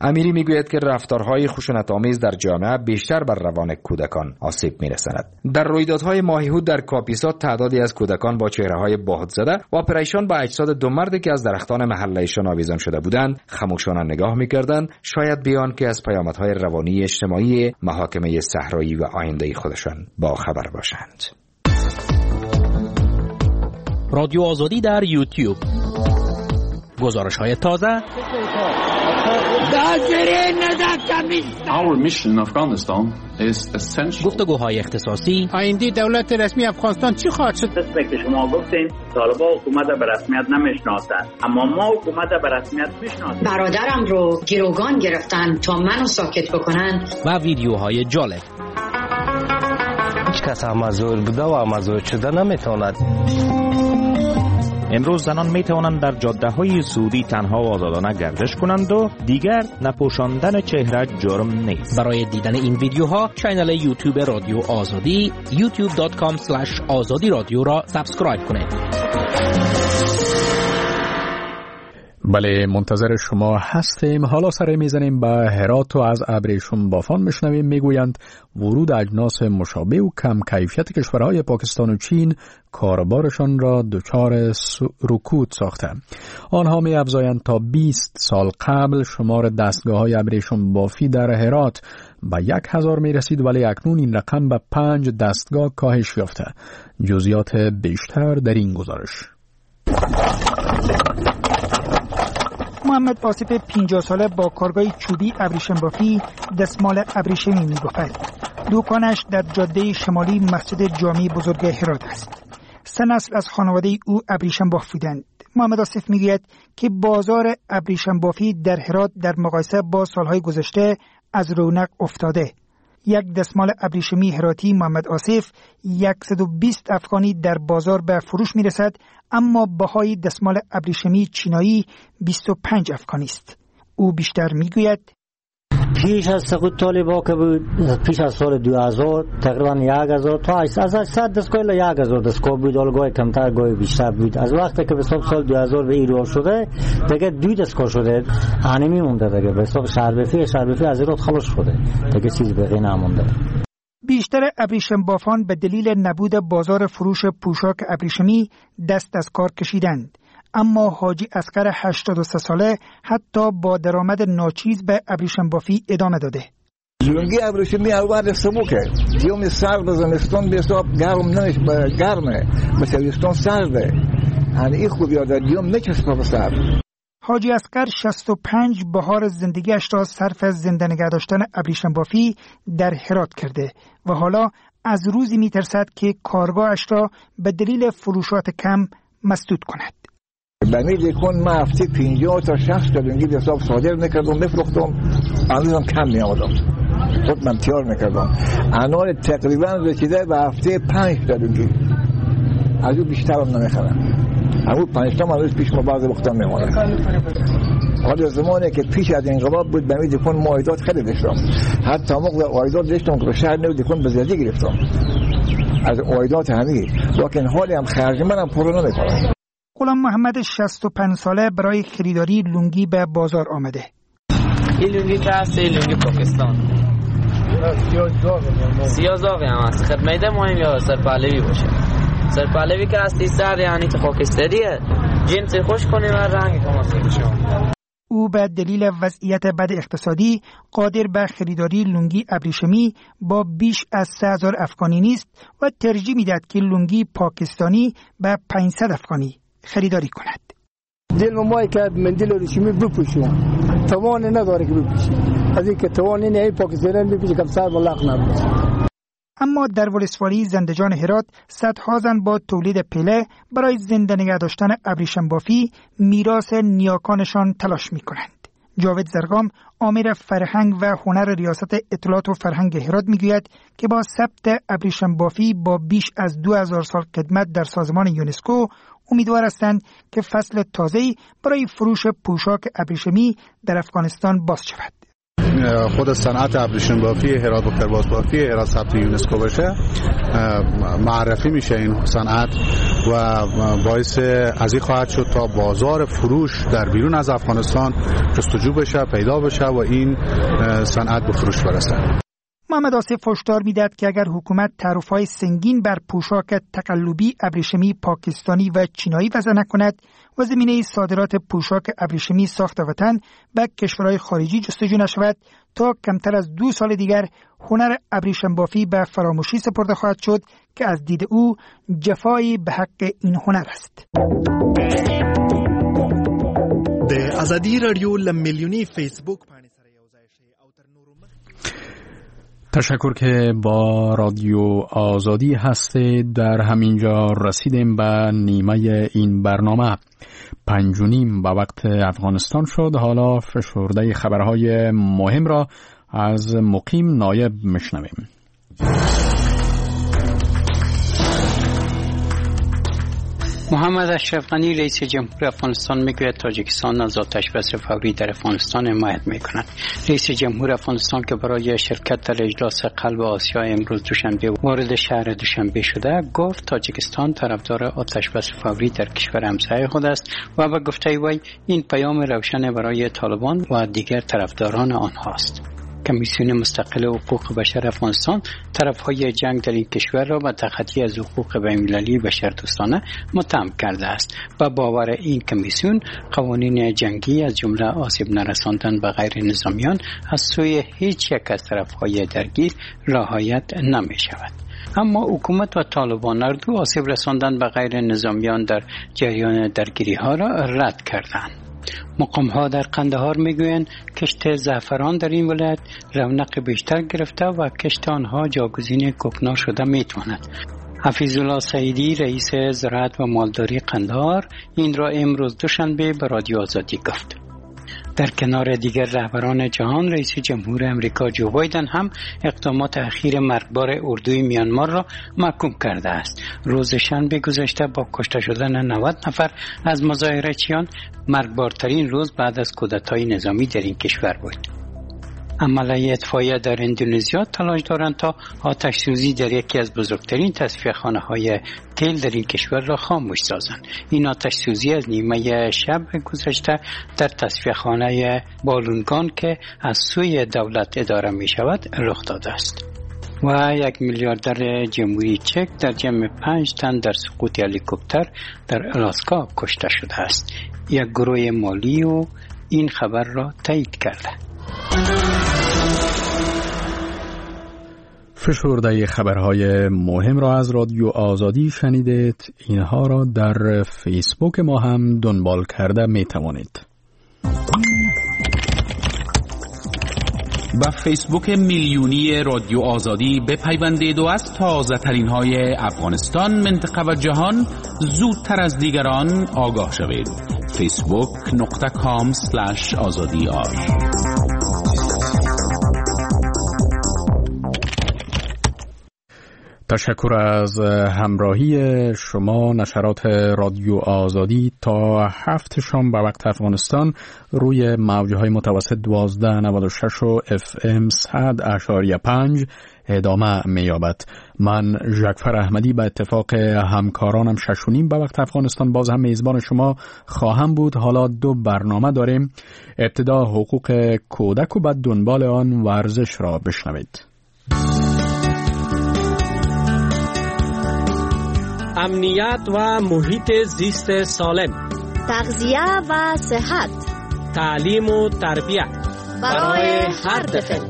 امیری میگوید که رفتارهای خشونت‌آمیز در جامعه بیشتر بر روان کودکان آسیب میرساند. در رویدادهای ماهیهود در کاپیسا تعدادی از کودکان با چهره‌های باهت زده و پریشان به اجساد دو مردی که از درختان محلهشان آویزان شده بودند خاموشانه نگاه می‌کردند، شاید بیان که از پیامدهای روانی اجتماعی محاکمه صحرایی و آینده خودشان با خبر باشند. رادیو آزادی در یوتیوب. گزارش‌های تازه. Our mission in Afghanistan is essential. گفتگوهای اختصاصی. آینده دولت رسمی افغانستان چی خواهد شد؟ مثل که شما گفتین طالبان حکومت به رسمیت نمیشناسند، اما ما حکومت به رسمیت میشناسیم. برادرم رو گروگان گرفتن تا منو ساکت بکنن. و ویدیوهای جالب. هیچ کس امازور بوده و امازور شده نمیتواند. امروز زنان می توانند در جاده های سعودی تنها و آزادانه گردش کنند و دیگر نپوشاندن چهره جرم نیست. برای دیدن این ویدیوها کانال یوتیوب رادیو آزادی یوتیوب دات کام اسلش آزادی رادیو را سابسکرایب کنید. بله، منتظر شما هستیم. حالا سر میزنیم به هرات و از ابریشم بافان میشنویم. میگویند ورود اجناس مشابه و کم کیفیت کشورهای پاکستان و چین کاربارشان را دچار رکود ساخته. آنها می افزایند تا بیست سال قبل شمار دستگاه‌های ابریشم بافی در هرات به یک هزار می رسید، ولی اکنون این رقم به پنج دستگاه کاهش یافته. جزئیات بیشتر در این گزارش. محمد آصف پنجاه ساله با کارگاه چوبی ابریشم بافی دستمال ابریشمی می‌بافد. دکانش در جاده شمالی مسجد جامع بزرگ هرات است. سه نسل از خانواده او ابریشم باف بودند. محمد آصف میگوید که بازار ابریشم بافی در هرات در مقایسه با سالهای گذشته از رونق افتاده. یک دستمال ابریشمی هراتی محمد آصف صد و بیست افغانی در بازار به فروش میرسد، اما بهای دستمال ابریشمی چینایی بیست و پنج افغانی است. او بیشتر میگوید پیش از سقوط طالبان که بود، پیش از سال دو هزار تقریبا یک هزار تا از هشتصد دستگاه الی یک هزار دستگاه بود، حالا گاهی کمتر گاهی بیشتر بود. از وقتی که به حساب سال دو هزار به ایران شده دیگه دو دستگاه شده، انمی مونده دیگه. به حساب شهربفی شهربفی از ایران خلاص شده دیگه، چیزی بقیه نمونده. بیشتر ابریشم بافان به دلیل نبود بازار فروش پوشاک ابریشمی دست از کار کشیدند. اما حاجی اصغر هشتاد و سه ساله حتی با درآمد ناچیز به ابریشم بافی ادامه داده. لنگی ابریشمی اول سبکه، یوم سرد زمستان به حساب گرم نمیشه، گرمه، به تابستان سرده. یعنی این خوبی داره، یوم نچسبه به سرد. حاجی اصغر شصت و پنج بهار زندگیش را صرف زنده نگه داشتن ابریشم بافی در هرات کرده و حالا از روزی میترسد که کارگاهش را به دلیل فروشات کم مسدود کند. بمید کن ما هفته پنجاه تا شصت تا لنگی به حساب صادر میکردم میفروختم، هنوزم کم میآمدم، خود من تیار میکردم. الان تقریبا رسیده به هفته پنج تا لنگی، از او بیشترم نمیخرم. همون پنج تا هنوز پیش ما بعض وقتا میمونه. حالا زمانی که پیش از انقلاب بود بمید کن مایدات خیلی داشتم، حتی موقع آیدات داشتم که به شهر نمید کن به زیادی گرفتم از آیدات همی، لیکن حالی هم خرج منم پرو نمیکنم. غلام محمد شصت و پنج ساله برای خریداری لنگی به بازار آمده. این لنگی که هست این لنگی پاکستان سیاه زاغی هم هست، خدمیده مهم یا سرپهلوی باشه. سرپهلوی که هستی سر یعنی که خاکستریه، جنسی خوش کنی و رنگ تماسه. او به دلیل وضعیت بد اقتصادی قادر به خریداری لنگی ابریشمی با بیش از سه هزار افغانی نیست و ترجیح میدهد که لنگی پاکستانی به پانصد افغانی خریداری کند. دل مایی که مندیل ریشمی بپوشیم توان نداره که بپوشیم، از اینکه توان اینه پاکستانی بپوشه که سر بلق نباشه. اما در ولسوالی زندجان هرات صدها زن با تولید پله برای زنده نگه داشتن ابریشم بافی میراث نیاکانشان تلاش میکنند. جاوید زرگام آمر فرهنگ و هنر ریاست اطلاعات و فرهنگ هرات میگوید که با ثبت ابریشم بافی با بیش از دو هزار سال خدمت در سازمان یونسکو امیدوار هستند که فصل تازه‌ای برای فروش پوشاک ابریشمی در افغانستان باز شود. خود صنعت ابریشم بافی هرات و کرباس بافی هرات ثبت یونسکو بشه معرفی میشه این صنعت و باعث از این خواهد شد تا بازار فروش در بیرون از افغانستان جستجو بشه، پیدا بشه و این صنعت به فروش برسه. محمد آصف هشدار می‌دهد که اگر حکومت تعرفه‌های سنگین بر پوشاک تقلبی ابریشمی پاکستانی و چینایی وضع نکند و زمینه صادرات پوشاک ابریشمی ساخت وطن به کشورهای خارجی جستجو نشود، تا کمتر از دو سال دیگر هنر ابریشم بافی به فراموشی سپرده خواهد شد که از دید او جفایی به حق این هنر است. د ازادي رادیو لمیلیونی فیسبوک تشکر که با رادیو آزادی هستید. در همینجا رسیدیم به نیمه این برنامه. پنج و نیم به وقت افغانستان شد. حالا فشرده خبرهای مهم را از مقیم نایب میشنویم. محمد اشرف غنی رئیس جمهور افغانستان میگوید تاجیکستان از آتش بس فوری در افغانستان حمایت میکند. رئیس جمهور افغانستان که برای شرکت در اجلاس قلب آسیا امروز دوشنبه وارد شهر دوشنبه شده، گفت تاجیکستان طرفدار آتش بس فوری در کشور همسایه خود است و به گفته وی این پیام روشن برای طالبان و دیگر طرفداران آنهاست. کمیسیون مستقل حقوق بشر افغانستان طرفهای جنگ در این کشور را به تخطی از حقوق بین‌المللی بشردوستانه متهم کرده است و باور این کمیسیون قوانین جنگی از جمله آسیب نرساندن به غیر نظامیان از سوی هیچ یک از طرفهای درگیر رعایت نمی شود. اما حکومت و طالبان هر دو آسیب رساندن به غیر نظامیان در جریان درگیری ها را رد کردند. مقام ها در قندهار میگویند کشت زعفران در این ولایت رونق بیشتر گرفته و کشت آنها جاگزین کوکنار شده میتواند. حفیظ الله سعیدی رئیس زراعت و مالداری قندهار این را امروز دوشنبه به رادیو آزادی گفت. در کنار دیگر رهبران جهان، رئیس جمهور امریکا جو بایدن هم اقدامات اخیر مرگبار اردوی میانمار را محکوم کرده است. روز شنبه گذشته با کشته شدن نود نفر از مظاهره‌چیان مرگبارترین روز بعد از کودتای نظامی در این کشور بود. عمله اطفائیه در اندونزیا تلاش دارند تا آتش سوزی در یکی از بزرگترین تصفیه‌خانه های تیل در این کشور را خاموش سازند. این آتش سوزی از نیمه شب گذشته در تصفیه‌خانه بالونگان که از سوی دولت اداره می شود رخ داده است. و یک میلیاردر جمهوری چک در جمع پنج تن در سقوط هلیکوپتر در آلاسکا کشته شده است. یک گروه مالی و این خبر را تایید کرده. فشرده خبرهای مهم را از رادیو آزادی شنیدید. اینها را در فیسبوک ما هم دنبال کرده می توانید. با فیسبوک میلیونی رادیو آزادی بپیوندید و از تازه ترین های افغانستان، منطقه و جهان زودتر از دیگران آگاه شوید. فیسبوک نقطه کام سلش آزادی آر. تشکر از همراهی شما. نشرات رادیو آزادی تا هفت شام به وقت افغانستان روی موجهای متوسط دوازده نود و شش و اف ام صد اشاریه پنج ادامه می‌یابد. من ژکفر احمدی به اتفاق همکارانم شش و نیم به وقت افغانستان باز هم میزبان شما خواهم بود. حالا دو برنامه داریم. ابتدا حقوق کودک و بعد دنبال آن ورزش را بشنوید. امنیت و محیط زیست سالم، تغذیه و صحت، تعلیم و تربیت برای هر طفل.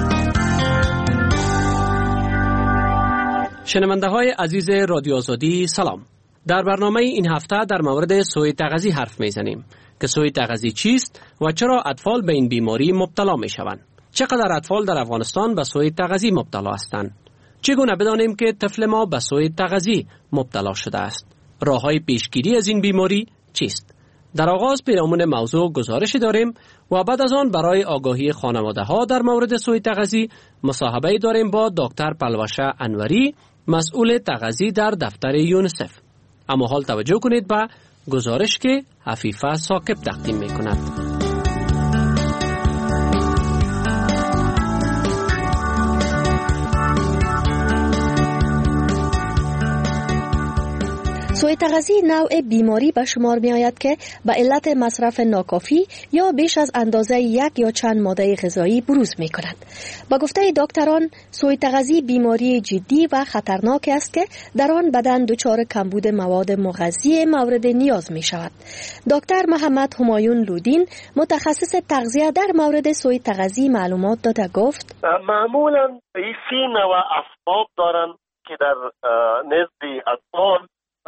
شنونده های عزیز رادیو آزادی سلام. در برنامه این هفته در مورد سوء تغذیه حرف میزنیم که سوء تغذیه چیست و چرا اطفال به این بیماری مبتلا میشوند. چقدر اطفال در افغانستان به سوء تغذیه مبتلا هستند؟ چگونه بدانیم که طفل ما به سوء تغذیه مبتلا شده است؟ راه‌های پیشگیری از این بیماری چیست؟ در آغاز پیرامون موضوع گزارش داریم و بعد از آن برای آگاهی خانواده ها در مورد سوء تغذیه مصاحبه داریم با دکتر پلوشه انوری، مسئول تغذیه در دفتر یونیسف. اما حال توجه کنید به گزارش که عفیفه ثاقب تقدیم می‌کند. سوء تغذی نوع بیماری به شمار می آید که به علت مصرف ناکافی یا بیش از اندازه یک یا چند ماده غذایی بروز می کند. با گفته دکتران، سوء تغذی بیماری جدی و خطرناک است که در آن بدن دچار کمبود مواد مغذی مورد نیاز می شود. دکتر محمد همایون لودین، متخصص تغذیه در مورد سوء تغذی معلومات داده گفت: معمولا این سی نوع اسباب دارن که در نزد اطفال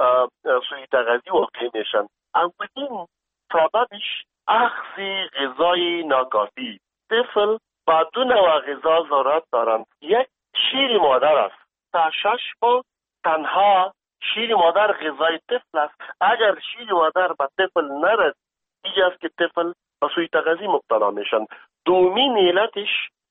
سوء تغذی واقع میشن. اولین سببش اخذ غذای ناکافی. طفل با دو نوع غذا ضرورت دارند. یک شیر مادر است. تا شش ماه تنها شیر مادر غذای طفل است. اگر شیر مادر به طفل نرسد، دیگه است که طفل به سوء تغذی مبتلا میشن. دومین علتش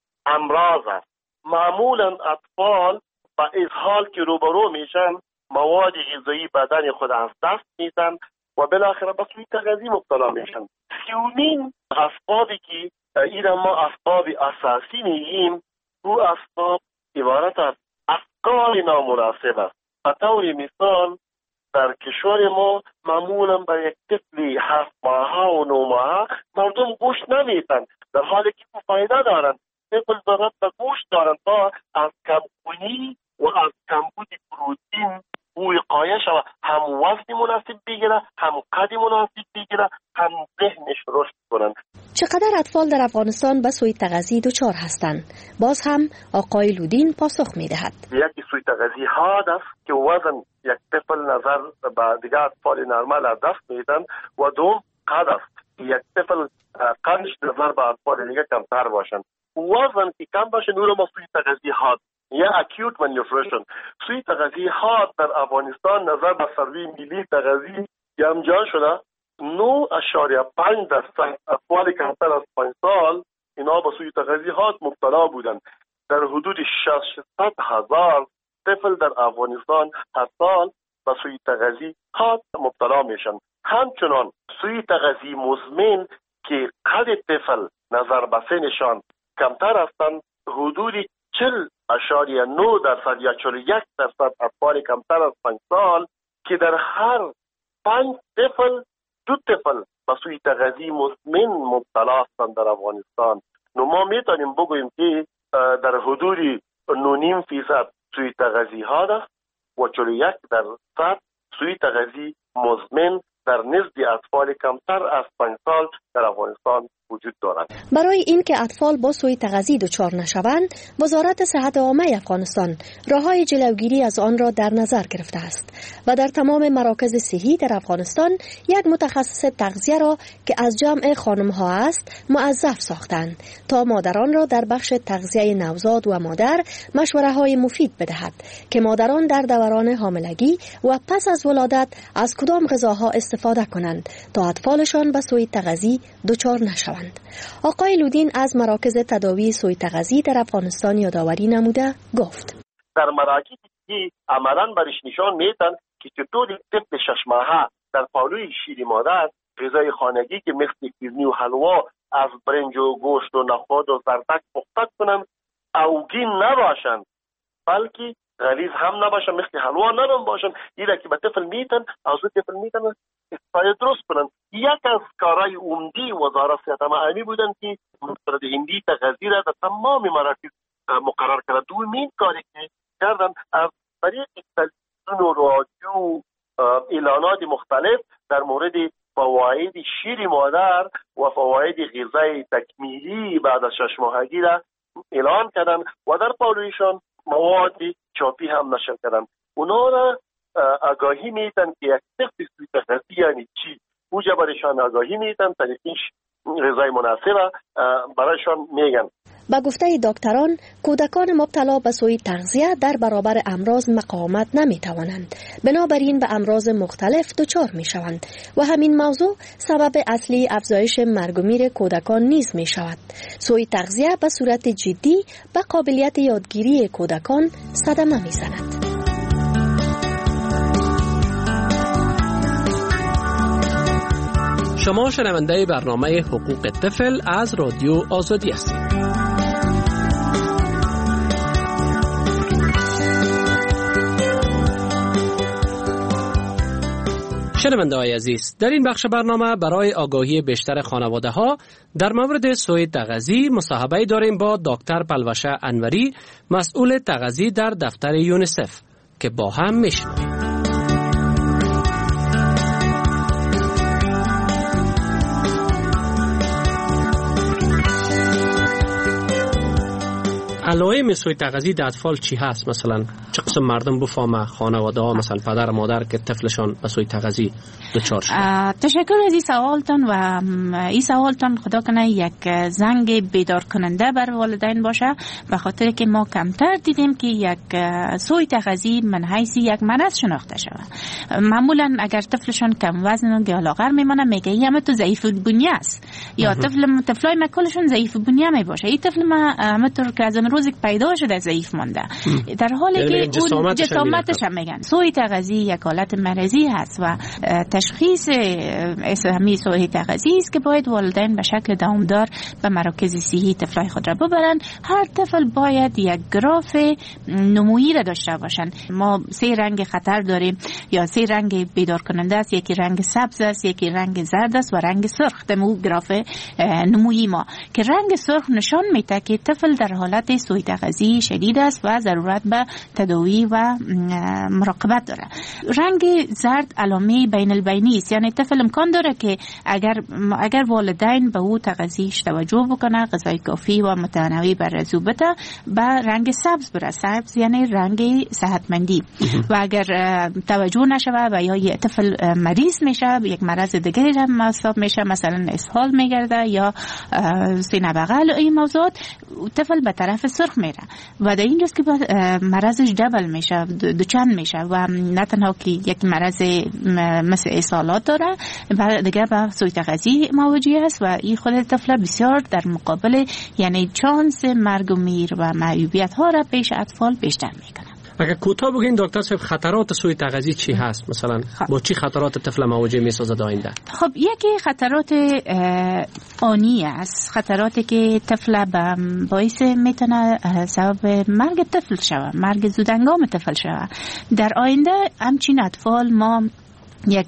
امراض است. معمولا اطفال با اسهال که روبرو میشن، مواد غذایی بدن خود از دست میدن و بالاخره به سوء تغذی مبتلا میشن. سیومین اسبابی که این ما اسباب اساسی میگیم، او اسباب عبارت از افکار نامناسب است. به طور مثال در کشور ما معمولا برای یک طفل هفت ماهه و نه ماهه مردم گوشت نمیتن، در حالی که فایده دارن. طفل ضرورت به گوشت دارن تا از کمخونی و از کمبود پروتئین او وقایه شود، هم وزن مناسب بگیره، هم قد مناسب بگیره، هم ذهنش رشد کنن. چقدر اطفال در افغانستان به سوء تغذی دچار هستند؟ باز هم آقای لودین پاسخ میدهد: یکی سوء تغذی حاد است که وزن یک طفل نظر به دیگر اطفال نرمال از دست میدن، و دوم قد است. یک طفل قدش نظر به اطفال دیگه کمتر باشن. وزن که کم باشه نور ما سوء تغذی حاد یا اکیوت malnutrition. سوء تغذی حاد در افغانستان نظر به سروی ملی تغذی گمجان شده. نه اشاریه پنج درصد اطفال کمتر از پنج سال اینا به سوء تغذی حاد مبتلا بودند. در حدود ششصد هزار طفل در افغانستان هر سال به سوء تغذی حاد مبتلا میشن. همچنان سوء تغذی مزمن که قد طفل نظر به سنشان کمتر هستند، حدود چهل اشاریه نه درصد یا چهل و یک درصد اطفال کمتر از پنج سال که در هر پنج طفل دو طفل به سوء تغذی مزمن مبتلا هستند در افغانستان. نو ما میتونیم بگوییم که در حدود نه و نیم فیصد سوء تغذی حاد است و چهل و یک درصد سوء تغذی مزمن در نزد اطفال کمتر از پنج سال در افغانستان وجود دارد. برای اینکه اطفال با سوء تغذی دچار نشوند، وزارت صحت عامه افغانستان راههای جلوگیری از آن را در نظر گرفته است و در تمام مراکز صحی در افغانستان یک متخصص تغذیه را که از جمع خانم‌ها است موظف ساختند تا مادران را در بخش تغذیه نوزاد و مادر مشوره‌های مفید بدهد که مادران در دوران حاملگی و پس از ولادت از کدام غذاها استفاده کنند تا اطفالشان به سوء تغذی دچار نشوند. آقای لودین از مراکز تداوی سوء تغذی در افغانستان یادآوری نموده گفت: در مراکزی که عملاً برش نشان میدن که چطور طفل شش ماهه در پالوی شیر مادر غذای خانگی که مثل کیرنی و حلوا از برنج و گوشت و نخود و زردک پخته کنن اوگین نباشن، بلکه غلیظ هم نباشن، مثل حلوا نرم باشن. اینا که به طفل میتن از طفل میتن استفاده درست کنن. یک از کارهای عمدی وزارت صحت عامه بودن که مستند هندی تغذیه را در تمام مراکز مقرر کرد. دومین کاری که کردن از طریق تلویزیون و رادیو اعلانات مختلف در مورد فواید شیر مادر و فواید غذای تکمیلی بعد از شش ماهگی را اعلان کردن و در پالویشان مواد چاپی هم نشر کردن. اونا را آگاهی میدن که یک طفل سوء تغذی یعنی چی. اوجا برایشان آگاهی میدن، طریقش غذای مناسب برایشان میگن. با گفته دکتران، کودکان مبتلا به سوء تغذیه در برابر امراض مقاومت نمیتوانند، بنابراین به امراض مختلف دچار میشوند و همین موضوع سبب اصلی افزایش مرگ و میر کودکان نیز میشود. سوء تغذیه به صورت جدی به قابلیت یادگیری کودکان صدمه میزند. شما شنونده برنامه حقوق طفل از رادیو آزادی هستید. شنونده‌های عزیز، در این بخش برنامه برای آگاهی بیشتر خانواده ها در مورد سوی تغذی مصاحبه داریم با دکتر پلوشه انوری، مسئول تغذی در دفتر یونیسف که با هم میشنویم. علائم سوی تغذی در اطفال چی هست؟ مثلا چه قسم مردم بفهمه، خانواده ها، مثلا پدر و مادر که طفلشان به سوی تغذی دچار شده؟ تشکر از این سوالتان و این سوالتان خدا کنه یک زنگ بیدار کننده بر والدین باشه، به خاطر که ما کمتر دیدیم که یک سوی تغذی من حیث یک مرض شناخته شود. معمولا اگر طفلشان کم وزن و گیالاغر میمونه میگه این تو ضعیف بنیه است، یا طفل طفلای ما کلشون ضعیف بنیه می باشه، این طفل ما همونطور که از روزی پیدا شده ضعیف مانده، در حالی که اون جسامتش هم میگن. سوی تغذی یک حالت مرضی هست و تشخیص اسمی سوی تغذی است که باید والدین به شکل دامدار به مراکز صحی طفلای خود را ببرن. هر طفل باید یک گراف نمویی را داشته باشن. ما سه رنگ خطر داریم یا سه رنگ بیدار کننده است، یکی رنگ سبز است، یکی رنگ زرد است و رنگ سرخ. دمو گراف نمویی ما که رنگ سرخ نشان میده که طفل در حالت سوی تغذی شدید است و ضرورت به تداوی و مراقبت داره. رنگ زرد علامه بین البینی است، یعنی طفل امکان داره که اگر اگر والدین به او تغذیش توجه بکنه، غذای کافی و متنوع برای بده، به رنگ سبز بره. سبز یعنی رنگ صحتمندی. و اگر توجه نشوه و یا یک طفل مریض میشه، یک مرض دیگری هم حساب میشه، مثلا اسهال میگرده یا سینه بغل، این موضوعات، طفل به طرف سرخ میره و در اینجاست که مرضش دبل میشه، دوچند میشه و نه تنها که یک مرض مثل اسهالات داره، دیگه به سوی تغذی مواجه است و این خود طفل بسیار در مقابل یعنی چانس مرگ و میر و معیوبیت ها را پیش اطفال بیشتر میکنه. اگر کوتاه بگین دکتر صاحب خطرات سوی تغذی چی هست؟ مثلا با چی خطرات طفل مواجه میسازد آینده؟ خب یکی خطرات آنی است، خطراتی که طفل باعث میتونه سبب مرگ طفل شود، مرگ زودهنگام طفل شود. در آینده همچین اطفال ما یک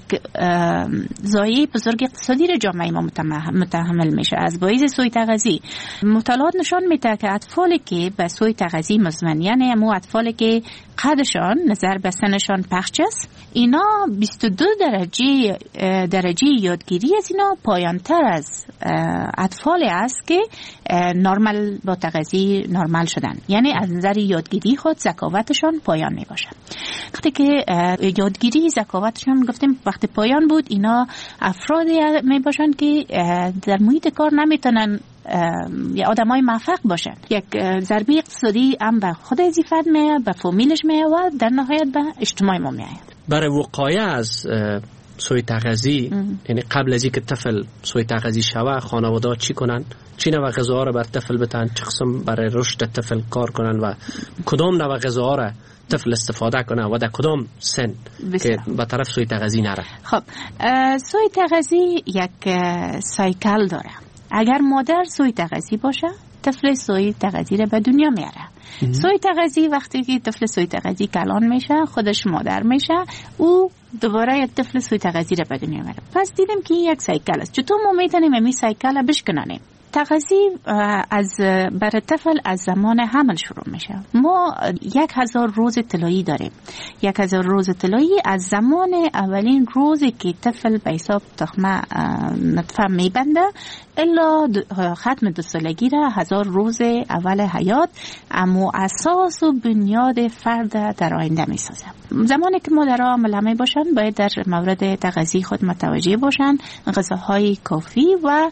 ضایعه بزرگ اقتصادی را جامعه ما متحمل میشه از باعث سوی تغذی. مطالعات نشان میده که اطفالی که به سوی تغذی مزمن، یعنی همو اطفالی که قدشان نظر به سنشان پخش است، اینا بیست و دو درجه درجه یادگیری از اینا پایانتر از اطفالی است که نرمال با تغذی نرمال شدن، یعنی از نظر یادگیری خود ذکاوتشان پایان می باشه. وقتی که یادگیری ذکاوتشان گفتیم وقتی پایان بود، اینا افرادی می باشن که در محیط کار نمیتونن یا آدمای موفق باشن. یک ضربه اقتصادی هم به خود اضافه میاد، به فامیلش میاد و در نهایت به اجتماع ما میاد. برای وقایع از سوی تغذی، یعنی قبل از اینکه طفل سوی تغذی شوه، خانواده چی کنن؟ چی نوع غذاها رو بر طفل بتن؟ چه قسم برای رشد طفل کار کنن و کدام نوع غذاها رو طفل استفاده کنه و در کدام سن که به طرف سوی تغذی نره؟ خب سوی تغذی یک سایکل داره. اگر مادر سوی تغذی باشه، طفل سوی تغذی رو به دنیا میاره. سوی تغذی وقتی که طفل سوی تغذی کلان میشه، خودش مادر میشه، او دوباره یک طفل سوی تغذی رو به دنیا میاره. پس دیدیم که این یک سایکل است. چطور ما میتونیم این سایکل رو بشکنانیم؟ تغذی از برای طفل از زمان حمل شروع میشه. ما یک هزار روز طلایی داریم. یک هزار روز طلایی از زمان اولین روزی که طفل به حساب تخمه نطفه میبنده الا ختم دو سالگی را هزار روز اول حیات اما اساس و بنیاد فرد در آینده میسازه. زمانی که مادرها ملمه باشن باید در مورد تغذی خود متوجه باشن، غذاهای کافی و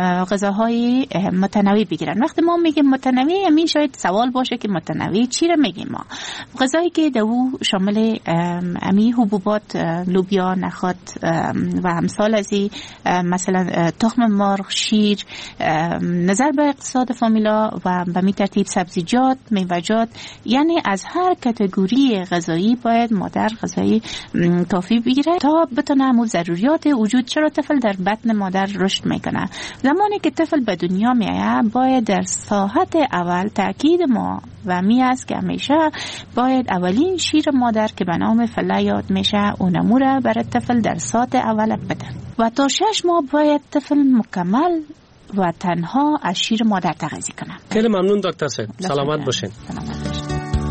غذاهای متنوع بگیرن. وقتی ما میگیم متنوع، همین شاید سوال باشه که متنوع چی رو میگیم ما؟ غذایی که دو شامل امی حبوبات، لوبیا، نخود و امثال از این، مثلا تخم مرغ، شیر، نظر به اقتصاد فامیلا و به می ترتیب سبزیجات، میوه‌جات، یعنی از هر کاتگوری غذایی باید مادر غذایی کافی بگیره تا بتونه همون ضروریات وجود. چرا طفل در بطن مادر رشد میکنه؟ زمانی که طفل به دنیا میآید باید در ساعت اول تاکید ما و می است که همیشه باید اولین شیر مادر که به نام فله یاد میشه اونمو را برای طفل در ساعت اول بدن و تا شش ماه باید طفل مکمل و تنها از شیر مادر تغذیه کنن. خیلی ممنون دکتر صاحب. سلامت باشین. سلامت باشین.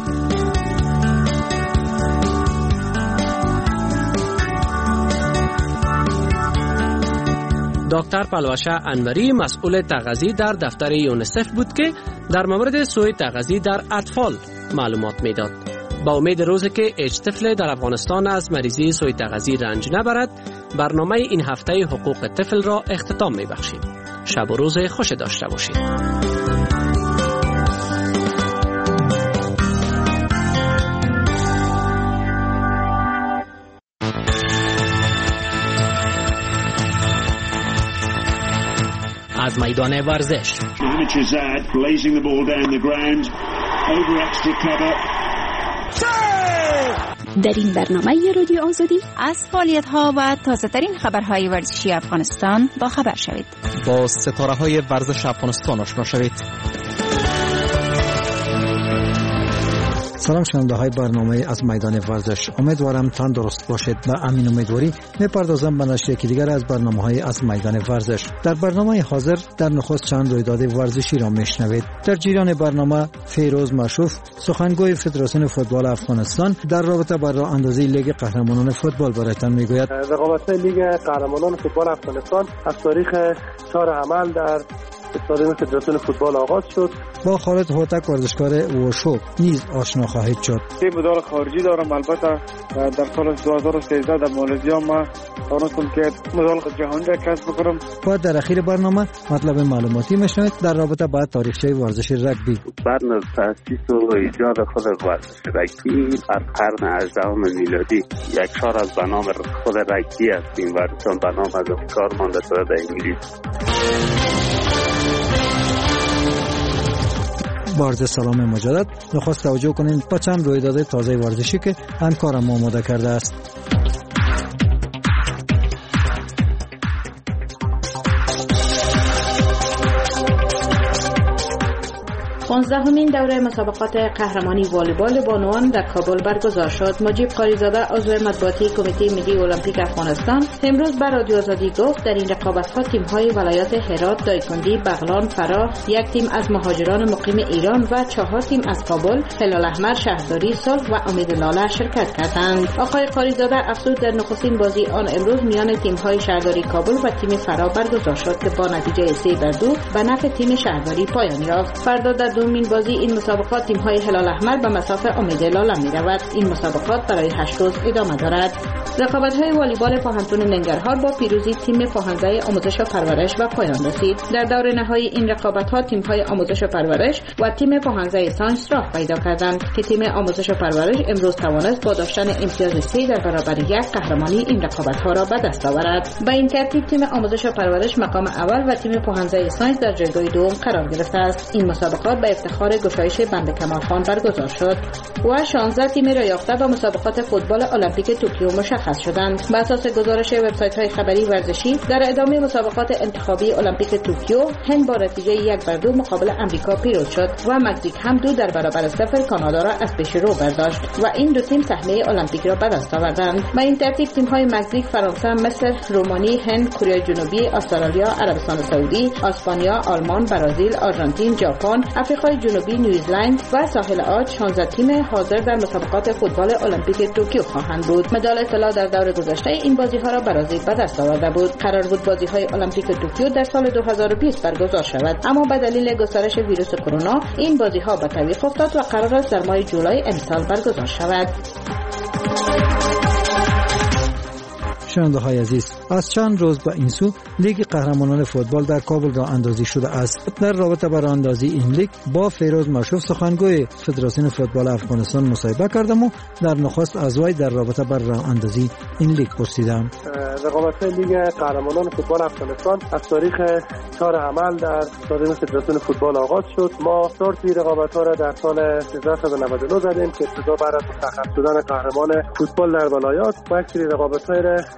دکتر پلوشه انوری مسئول تغذیه در دفتر یونیسف بود که در مورد سوء تغذیه در اطفال معلومات میداد. با امید روزی که هیچ طفل در افغانستان از مریضی سوء تغذیه رنج نبرد، برنامه این هفته حقوق طفل را اختتام میبخشیم. شب و روز خوش داشته باشید. از میدان ورزش در این برنامه رادیو آزادی از فعالیت‌ها و تازه‌ترین خبرهای ورزشی افغانستان با خبر شوید. با ستاره‌های ورزش افغانستان آشنا شوید. سلام شنونده های برنامه از میدان ورزش، امیدوارم تندرست باشید. به امین امیدواری میپردازم به نشر یکی دیگر از برنامه های از میدان ورزش. در برنامه حاضر در نخست چند رویداد ورزشی را میشنوید. در جریان برنامه فیروز مشوف سخنگوی فدراسیون فوتبال افغانستان در رابطه با راه اندازی لیگ قهرمانان فوتبال برایتان میگوید. رقابت لیگ قهرمانان فوتبال افغانستان از تاریخ چهار عمل در استادیوم فدراسیون فوتبال آغاز شد. با خالد هوتک ورزشکار ووشو نیز آشنا خواهید شد. تیم مدار خارجی دارم، البته در سال دو هزار و سیزده در مالزیا ما تونستم که مدال جهانی را کسب بکنم. و در اخیر برنامه مطلب معلوماتی میشنوید در رابطه با تاریخچه ورزش رگبی. بعد از تأسیس و ایجاد خود ورزش رگبی در قرن هجدهم میلادی یک شهر از به نام خود رگبی است. این ورزش به نام از کار مانده شده در انگلیس. بارز سلام مجدد. نخست توجه کنید با چند رویداد تازه ورزشی که همکارم آماده کرده است. پانزدهمین دوره مسابقات قهرمانی والیبال بانوان در کابل برگزار شد. مجیب قاریزاده عضو مطبوعاتی کمیته ملی المپیک افغانستان امروز بر رادیو آزادی گفت در این رقابت‌ها تیم‌های ولایت هرات، دایکندی، بغلان، فراه، یک تیم از مهاجران مقیم ایران و چهار تیم از کابل، هلال احمر، شهرداری، صلح و امید لاله شرکت کردند. آقای قاریزاده افزود در نخستین بازی آن امروز میان تیم‌های شهرداری کابل و تیم فراه برگزار شد که با نتیجه سه بر دو به نفع تیم شهرداری پایان یافت. فردا در دومین بازی این مسابقات تیم‌های هلال احمر به مسافه امید لاله می‌رود. این مسابقات برای هشت روز ادامه دارد. رقابت‌های والیبال پاهنتون ننگرهار با پیروزی تیم پاهنزه آموزش و پرورش و پایان رسید. در دور نهایی این رقابت‌ها تیم‌های آموزش و پرورش و تیم پاهنزه ساینس راه پیدا کردند که تیم آموزش و پرورش امروز توانست با داشتن امتیاز سه در برابر یک قهرمانی این رقابت‌ها را به دست آورد. با این ترتیب تیم آموزش و پرورش مقام اول و تیم پاهنزه ساینس در جایگاه دوم قرار گرفته است. این مسابقات به افتخار گشایش بند کمال خان برگزار شد و شانزده تیم را یافته به مسابقات فوتبال المپیک توکیو مشخص شدند. بر اساس گزارش وبسایت‌های خبری ورزشی در ادامه مسابقات انتخابی المپیک توکیو هند با نتیجه یک بر دو مقابل امریکا پیروز شد و مکزیک هم دو در برابر صفر کانادا را از پیش رو برداشت و این دو تیم سهمیه المپیک را به دست آوردند. با این ترتیب تیم‌های مکزیک، فرانسه، مصر، رومانی، هند، کره جنوبی، استرالیا، عربستان سعودی، اسپانیا، آلمان، برزیل، آرژانتین، ژاپن، آفریقای جنوبی، نیوزلند و ساحل عاج شانزده تیم حاضر در مسابقات فوتبال المپیک توکیو خواهند بود. مدال اطلاع در دور گذشته این بازی‌ها را برازیل به دست آورده بود. قرار بود بازی‌های المپیک توکیو در سال دو هزار و بیست برگزار شود، اما به دلیل گسترش ویروس کرونا این بازی‌ها به تعویق افتاد و قرار است در ماه جولای امسال برگزار شود. شنونده های عزیز، از چند روز به این سو لیگ قهرمانان فوتبال در کابل راه اندازی شده است. در رابطه با راه اندازی این لیگ با فیروز مشوف سخنگوی فدراسیون فوتبال افغانستان مصاحبه کردم و در نخست از وی در رابطه با راه اندازی این لیگ پرسیدم. رقابت لیگ قهرمانان فوتبال افغانستان از تاریخ چهار عمل در استادیوم فدراسیون فوتبال آغاز شد. ما استارت رقابت‌ها را در سال هزار و نود و نه زدیم که ابتدا بعد از مشخص شدن قهرمان فوتبال در ولایات و یک سری رقابت‌های را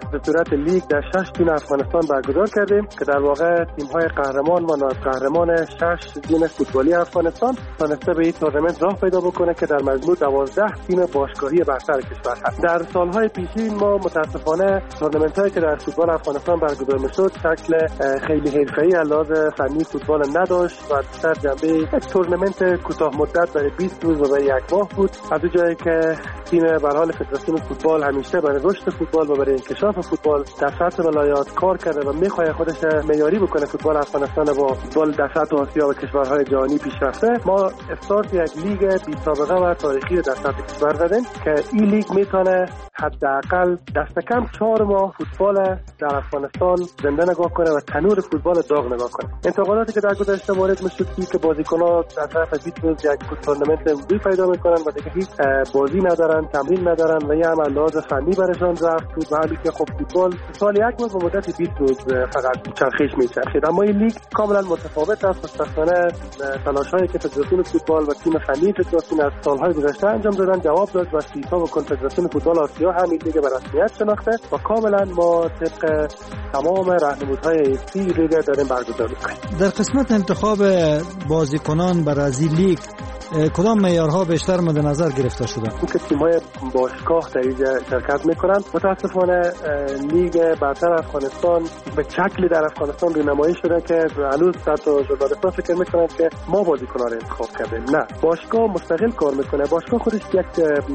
به صورت لیگ در شش تیم افغانستان برگزار کردیم که در واقع تیم‌های قهرمان و ناقهرمان شش تیم فوتبالی افغانستان تونسته به این تورنمنت راه پیدا بکنه که در مجموع دوازده تیم باشگاهی برتر کشور هست. در سالهای پیشین ما متاسفانه تورنمنت‌هایی که در فوتبال افغانستان برگزار می‌شد شکل خیلی حرفه‌ای علاوه فنی فوتبال نداشت و بیشتر جنبه یک تورنمنت کوتاه مدت برای بیست روز و برای یک ماه بود. از جایی که تیم به حال فدراسیون فوتبال همیشه برای رشد فوتبال و برای انکشاف فوتبال در سطح ولایات کار کرده و می‌خواد خودش معیاری بکنه فوتبال افغانستان با فوتبال در سطح آسیا و کشورهای جهانی پیشرفته، ما استارت یک لیگ بی سابقه و تاریخی در سطح کشور زدیم که این لیگ میتونه حداقل دست کم چهار ماه فوتبال در افغانستان زنده نگاه کنه و تنور فوتبال داغ نگاه کنه. انتقاداتی که در گذشته وارد میشد که بازیکن‌ها در طرف بیست روز یک تورنمنت بی پیدا میکنن و دیگه هیچ بازی ندارن، تمرین ندارن و یه عمل لحاظ فنی برشان رفت بود و همین که خب فوتبال سال یک ماه به مدت بیست روز فقط چرخش میچرخید. اما این لیگ کاملا متفاوت است. مستقیما تلاش‌هایی که فدراسیون فوتبال و تیم فنی فدراسیون از سال‌های گذشته انجام دادن جواب داد و فیفا و کنفدراسیون فوتبال آسیا همین لیگ به رسمیت شناخته و کاملا ما طبق تمام راهنمودهای ایفتی لیگ داریم برگزار می‌کنیم. در قسمت انتخاب بازیکنان برای از این لیگ کدام معیارها بیشتر مد نظر گرفته شده؟ که تیم‌های باشگاه در اینجا شرکت می‌کنند. متأسفانه لیگ برتر افغانستان به شکلی در افغانستان رونمایی شده که هنوز حتی ژورنالیست‌ها فکر می‌کنند که ما بازیکن‌ها رو انتخاب کردیم. نه، باشگاه مستقل کار می‌کنه. باشگاه خودش یک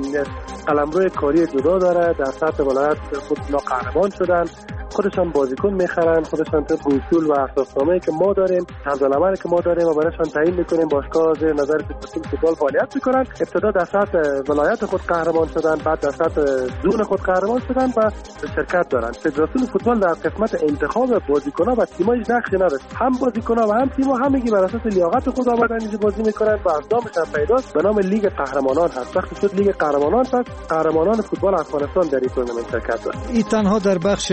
قلمرو کاری جدا داره. در سطح ولایت خود قهرمان شدن، خودشان بازیکن میخرن، خودشان طبق اصول و اساسنامه‌ای که ما داریم، طرزالعملی که ما داریم و برایشان تعیین میکنیم. باشگاه زیر نظر فدراسیون فوتبال فعالیت میکنن. ابتدا در سطح ولایت خود قهرمان شدن، بعد در سطح زون خود قهرمان شدن و شرکت دارن. فدراسیون فوتبال در قسمت انتخاب بازیکن‌ها و تیم‌های نقشی نداره. هم بازیکن‌ها و هم تیم‌ها همگی بر اساس لیاقت خود آمدن اینجا بازی میکنن و اقدامش هم پیداست به نام لیگ قهرمانان هست. وقتی شد لیگ قهرمانان پس قهرمانان فوتبال افغانستان در این تورنمنت شرکت دارن. این تنها در بخش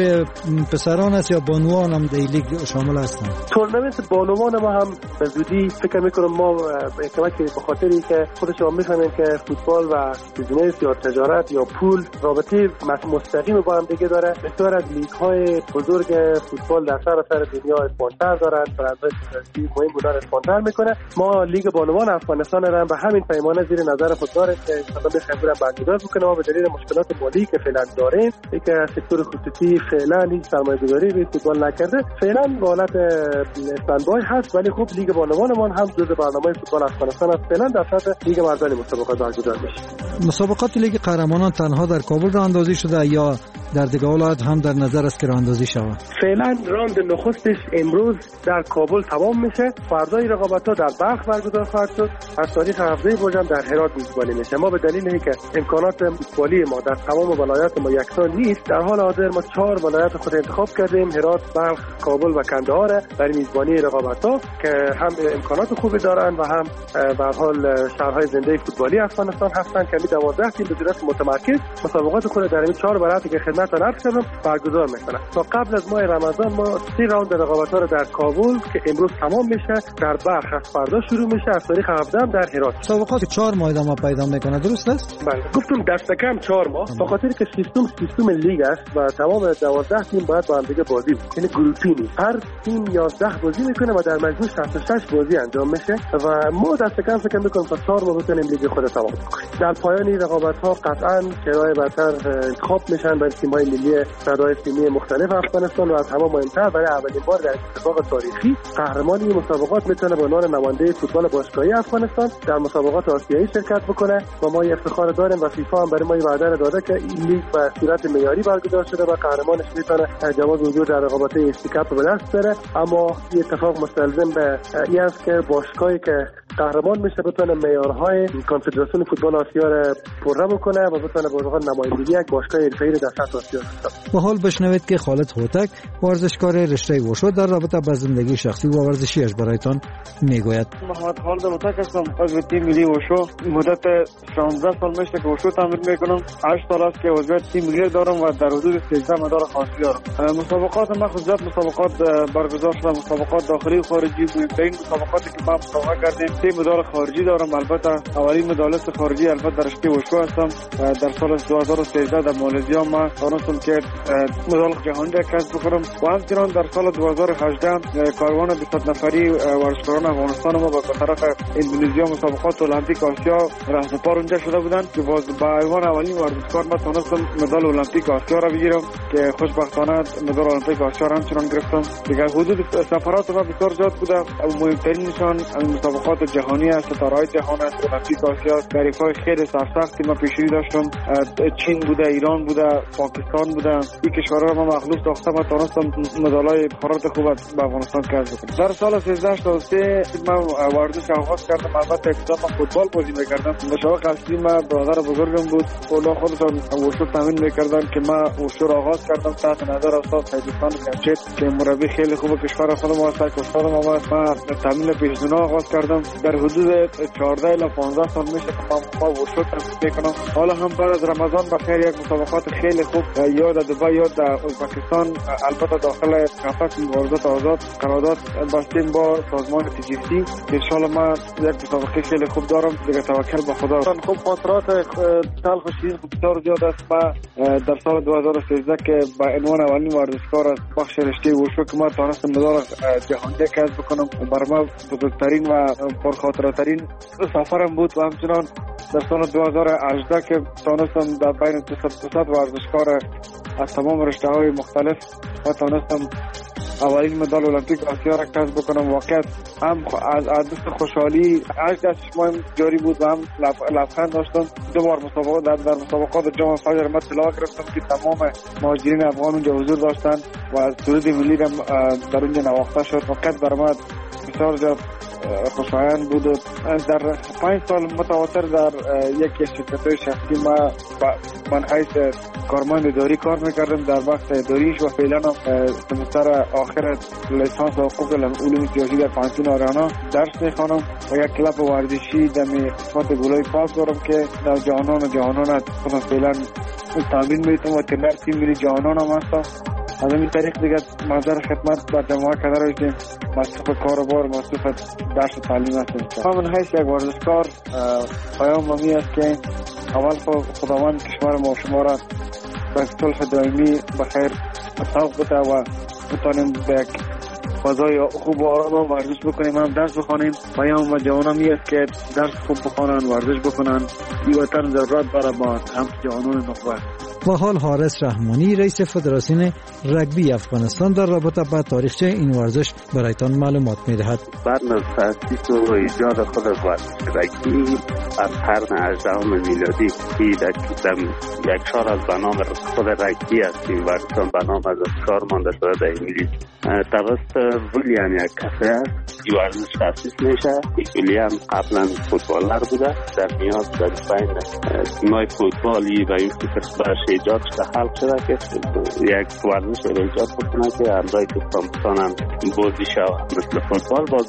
پسران است یا بانوان هم در لیگ شامل هستند؟ تورنمنت بانوان ما هم به زودی فکر میکنم ما احتمالاً به خاطری که خودشون میفهمن که فوتبال و بیزینس یا تجارت یا پول رابطه مستقیم با هم دیگه داره. بسیار از لیگ های بزرگ فوتبال در سراسر دنیا اسپانسر دارن، برندهای تجارتی مهم بودن اسپانسر میکنه. ما لیگ بانوان افغانستان رو به همین پیمانه زیر نظر خود داریم که ان شاءالله بخیر برگزار بکنه. ما به دلیل مشکلات مالی که فعلا داریم که سکتور خصوصی فعلا هیچ سرمایه‌گذاری به فوتبال نکرده، فعلا به حالت استندبای هست، ولی خوب لیگ بانوانمان هم جزء برنامه فوتبال افغانستان است. فعلا در سطح لیگ مردان مسابقات برگزار میشه. مسابقات لیگ قهرمانان تنها در کابل راه اندازی شده یا در دیگر ولایات هم در نظر است که راه اندازی شود؟ فعلا راند نخستش امروز در کابل تمام میشه. فردای رقابت‌ها در بلخ برگزار خواهد شد. از تاریخ هفده برج هم در هرات میزبانی میشه. ما به دلیل اینکه امکانات فوتبالی ما در تمام ولایات ما یکسان نیست، در حال حاضر ما چهار ولایت خود انتخاب کردیم: هرات، بلخ، کابل و کندهار برای میزبانی رقابت‌ها که هم امکانات خوبی دارن و هم به هر حال شهرهای زنده فوتبالی افغانستان هستن که می دوازده تیم به صورت متمرکز مسابقات خود در این چهار ولایتی که خدمت عرض کردم برگزار میکنن. تا قبل از ماه رمضان ما سی راوند رقابت‌ها رو در کابل که امروز تمام میشه، در بلخ از فردا شروع میشه، از تاریخ هفده در هرات. مسابقات چهار ماه ادامه پیدا میکنه، درست است؟ بله، گفتم دست کم چهار ماه، به خاطر که سیستم سیستم لیگ است و تمام دوازده تیم باید با هم دیگه بازی کنه. یعنی گروپی نیست. هر تیم یازده بازی میکنه و در مجموع شصت و شش بازی انجام میشه و ما دست کم فکر میکنم تا چهار ماه بتونیم لیگ خود تمام کنیم. در پایان رقابت‌ها قطعاً چهره‌های برتر انتخاب میشن برای تیم‌های ملی صدای تیمی مختلف افغانستان و از همه مهمتر برای اولین بار در اتفاق تاریخی قهرمانی مسابقات میتونه به عنوان نماینده فوتبال باشگاهی افغانستان در مسابقات آسیایی شرکت بکنه و ما افتخار داریم و فیفا هم برای ما وعده داده که این لیگ به صورت معیاری برگزار شده و قهرمانش میتونه جواز حضور در رقابت ایفتی کاپ به دست بیاره. اما این اتفاق مستلزم به این است که باشگاهی که قهرمان میشه بتونه معیارهای کنفدراسیون فوتبال آسیا رو پررو بکنه و بتونه به عنوان نمایندگی یک باشگاه حرفه‌ای در سطح آسیا بشه. به حال بشنوید که خالد هوتک، ورزشکار رشته وشو، در رابطه با زندگی شخصی و ورزشیش برایتان میگوید. محمد خالد هوتک هستم، عضو تیم ملی وشو. مدت شانزده سال میشه که وشو تمرین میکنم. هشت سال است که عضو تیم ملی دارم و در حدود سیزده مدار خاصی دارم. مسابقات ما خصوصا مسابقات برگزار شده، مسابقات داخلی و خارجی. مهمترین مسابقاتی که ما مسابقه کردیم سه مدال خارجی دارم. البته اولین مدالست خارجی البته در رشته وشو هستم. در سال دو هزار و سیزده در مالزیا ما توانستم که مدال جهانی را کسب بکنم و همچنین در سال دو هزار و هجده کاروان بیست نفری ورزشکاران افغانستان ما به طرف اندونزیا مسابقات المپیک آسیا راهسپار اونجا شده بودند که باز با عنوان اولین ورزشکار ما توانستم مدال المپیک آسیا را بگیرم که خوشبختانه مدال المپیک آسیا را همچنان گرفتم. دیگه حدود سفرات ما بسیار زیاد بوده. مهمترینشان مسابقات جهانی است، ستاره‌های جهان است، المپیک آسیا. ظریف‌های خیلی سرسختی ما پیشروی داشتم. چین بوده، ایران بوده، پاکستان بوده. این کشورها را ما مخلوط ساختم و توانستم مدال‌های خارات خوب به افغانستان کسب کنم. در سال سیزده هشتاد و سه من ورزش آغاز کردم. البته ابتدا من فوتبال بازی می‌کردم. مشوق اصلی من برادر بزرگم بود. اونا خودشون وشو تمرین می‌کردن که من وشو را آغاز کردم تحت نظر استاد سیدستان کمچت که مربی خیلی خوب کشور خودم است. استاد ما است. من تمرین پیش‌زنا آغاز کردم. در حدود چهارده الی پانزده سال میشه که من وشو تمرین می‌کنم. حالا هم بعد از رمضان بخیر یک مسابقات خیلی خوب یا در دبی یا در ازبکستان البته داخل قفس مبارزات آزاد قرارداد بستیم با سازمان تجیسی که ان شاء الله ما یک مسابقه خیلی خوب دارم. دیگه توکل به خدا. خوب خاطرات تلخ و شیرین بسیار زیاد است. ما در سال دو هزار و سیزده که با عنوان اولین ورزشکار از بخش رشته وشو که ما توانستم مدال جهانی کسب بکنم برای ما بزرگترین و پرخاطره‌ترین سفرم بود. و همچنان در سال دو هزار و هجده که توانستم در بین دویست ورزشکار از تمام رشته‌های مختلف و توانستم اولین مدال المپیک آسیا را کسب بکنم. واقعا هم از دست خوشحالی اشک از چشمایم جاری بود و هم لبخند داشتم. دو بار مسابقات در, در مسابقات جام فجر ما طلا گرفتم که تمام مهاجرین افغان اونجا حضور داشتن و از سرود ملی در اونجا نواخته شد. واقعا برای ما بسیار زیاد خوشایند بود. در پنج سال متواتر در یک شرکت شخصی ما من حیث کارمند اداری کار میکردم در بخش اداریش و فعلا سمستر آخر لیسانس حقوق علوم سیاسی در پانتون آریانا درس میخوانم و یک کلاب ورزشی در قسمت گلای پاس دارم که در جهانان و جهانان خودم فعلا تمرین میتونم و ترنر تیم ملی جهانان هم هستم. از این طریق دیگه منظر خدمت با جماعت کده روی که مصروف کار و بار مصروف درس و تعلیم هستم. من حیث یک ورزشکار پیام ممی است که اول خداوند کشور ما شما را به صلح دائمی بخیر اتفاق بده و بتانیم به یک فضای خوب و آرام ورزش بکنیم، هم درس بخوانیم. پیام و جوانان می است که درس خوب بخوانند، ورزش بکنند. این وطن ضرورت داره با هم جوانان نخبه. و حال حارس رحمانی رئیس فدراسیون رگبی افغانستان در رابطه با تاریخچه این ورزش برایتان معلومات می‌دهد. بعد از تأسیس و ایجاد خود ورزش رگبی از قرن هجدهم میلادی که یک شهر از به نام خود رگبی است این ورزش به نام از شهر مانده شده در انگلیس توسط ویلیام یک کسی است این ورزش تأسیس میشه. ویلیام قبلا فوتبالر بوده، در میاد در بین تیمای فوتبالی و این فکر برش ایجاد شده خلق شده که یک ورزش رو ایجاد بکنه که همراه دوستان بتانن بازی شود مثل فوتبال باز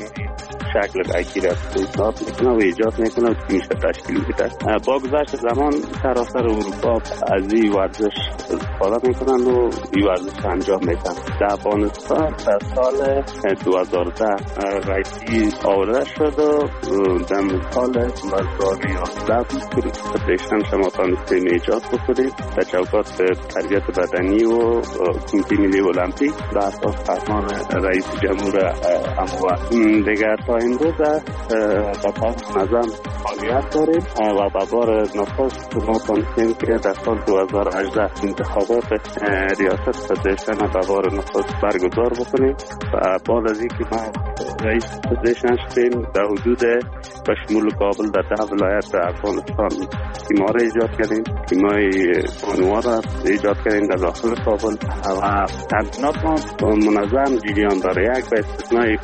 شکل رگبی را ایجاد میکنه و ایجاد میکنه و تیمش تشکیل میده. با گذشت زمان سراسر اروپا از این ورزش استفاده میکنن و این ورزش انجام میدن. در افغانستان در سال دو هزار و ده رگبی آورده شد و در سال دو هزار و یازده فدریشن شما تانستیم ایجاد بکنید در چوکات تربیت بدنی و کمیته ملی المپیک در اساس فرمان رئیس جمهور امور دیگر تا امروز با طور منظم فعالیت داریم و با بار نخست ما تانستیم که در سال دو هزار و هجده انتخابات ریاست فدریشن با بار نخست برگزار بکنیم و بعد از اینکه ما رئیس فدریشن شدیم در حدود به شمول کابل در ده ولایت افغانستان تیم‌ها را ایجاد کردیم، تیم‌های بانوها را ایجاد کردیم در داخل کابل و تمرینات ما منظم جریان داره. یک به استثنای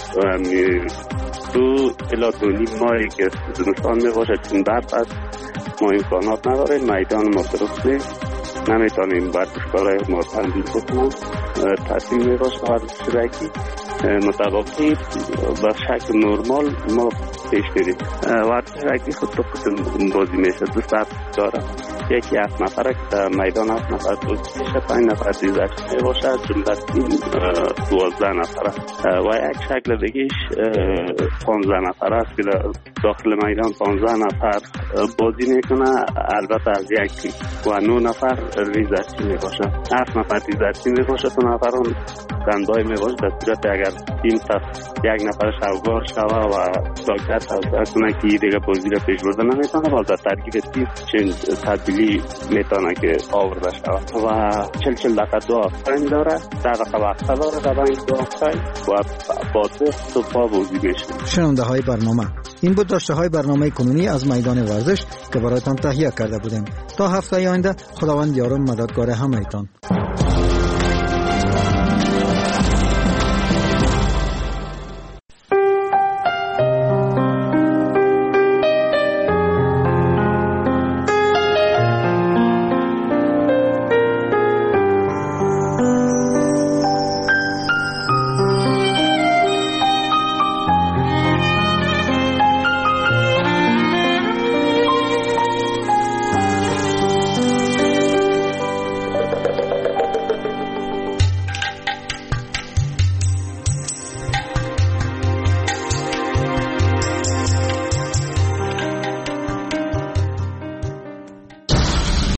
دو الی دو نیم ماهی که زمستان میباشه چون برف است ما امکانات نداریم، میدان ما درست نیست، نمیتونیم ورزشکارای ما تمرین بکنیم، تعطیل میباشه ورزش رگبی متوقعی به شکل نرمال ما پیش میریم. ورزش رگبی خود تو خود بازی میشه، دو سبک داره. یکی هفت نفره که در میدان هفت نفر بازی میشه، پنج نفر دیزاکشن باشه، جمله تیم دوازده نفره و یک شکل دیگهش پانزده نفر است که داخل میدان پانزده نفر بازی میکنه، البته از یک تیم و نه نفر ریزرچی میباشه. هفت نفر ریزرچی میباشه، دو نفر هم گندای میباشه، در صورت اگر تیم تص یک نفر شوگار شوه و داکتر توسعه کنه که دیگه بازی را پیش برده نمیتونه و در ترکیب تیم چند تبدیلی میتونه که آورده شوه و چل چل دقیقه دو آفتایم داره، ده دقیقه وقت داره در بین دو آفتایم و با دو توپا بازی میشه. شنونده های برنامه، این بود داشته های برنامه کنونی از میدان ورزش که برایتان تهیه کرده بودیم. تا هفته آینده خداوند یار و مددگار همه‌تان.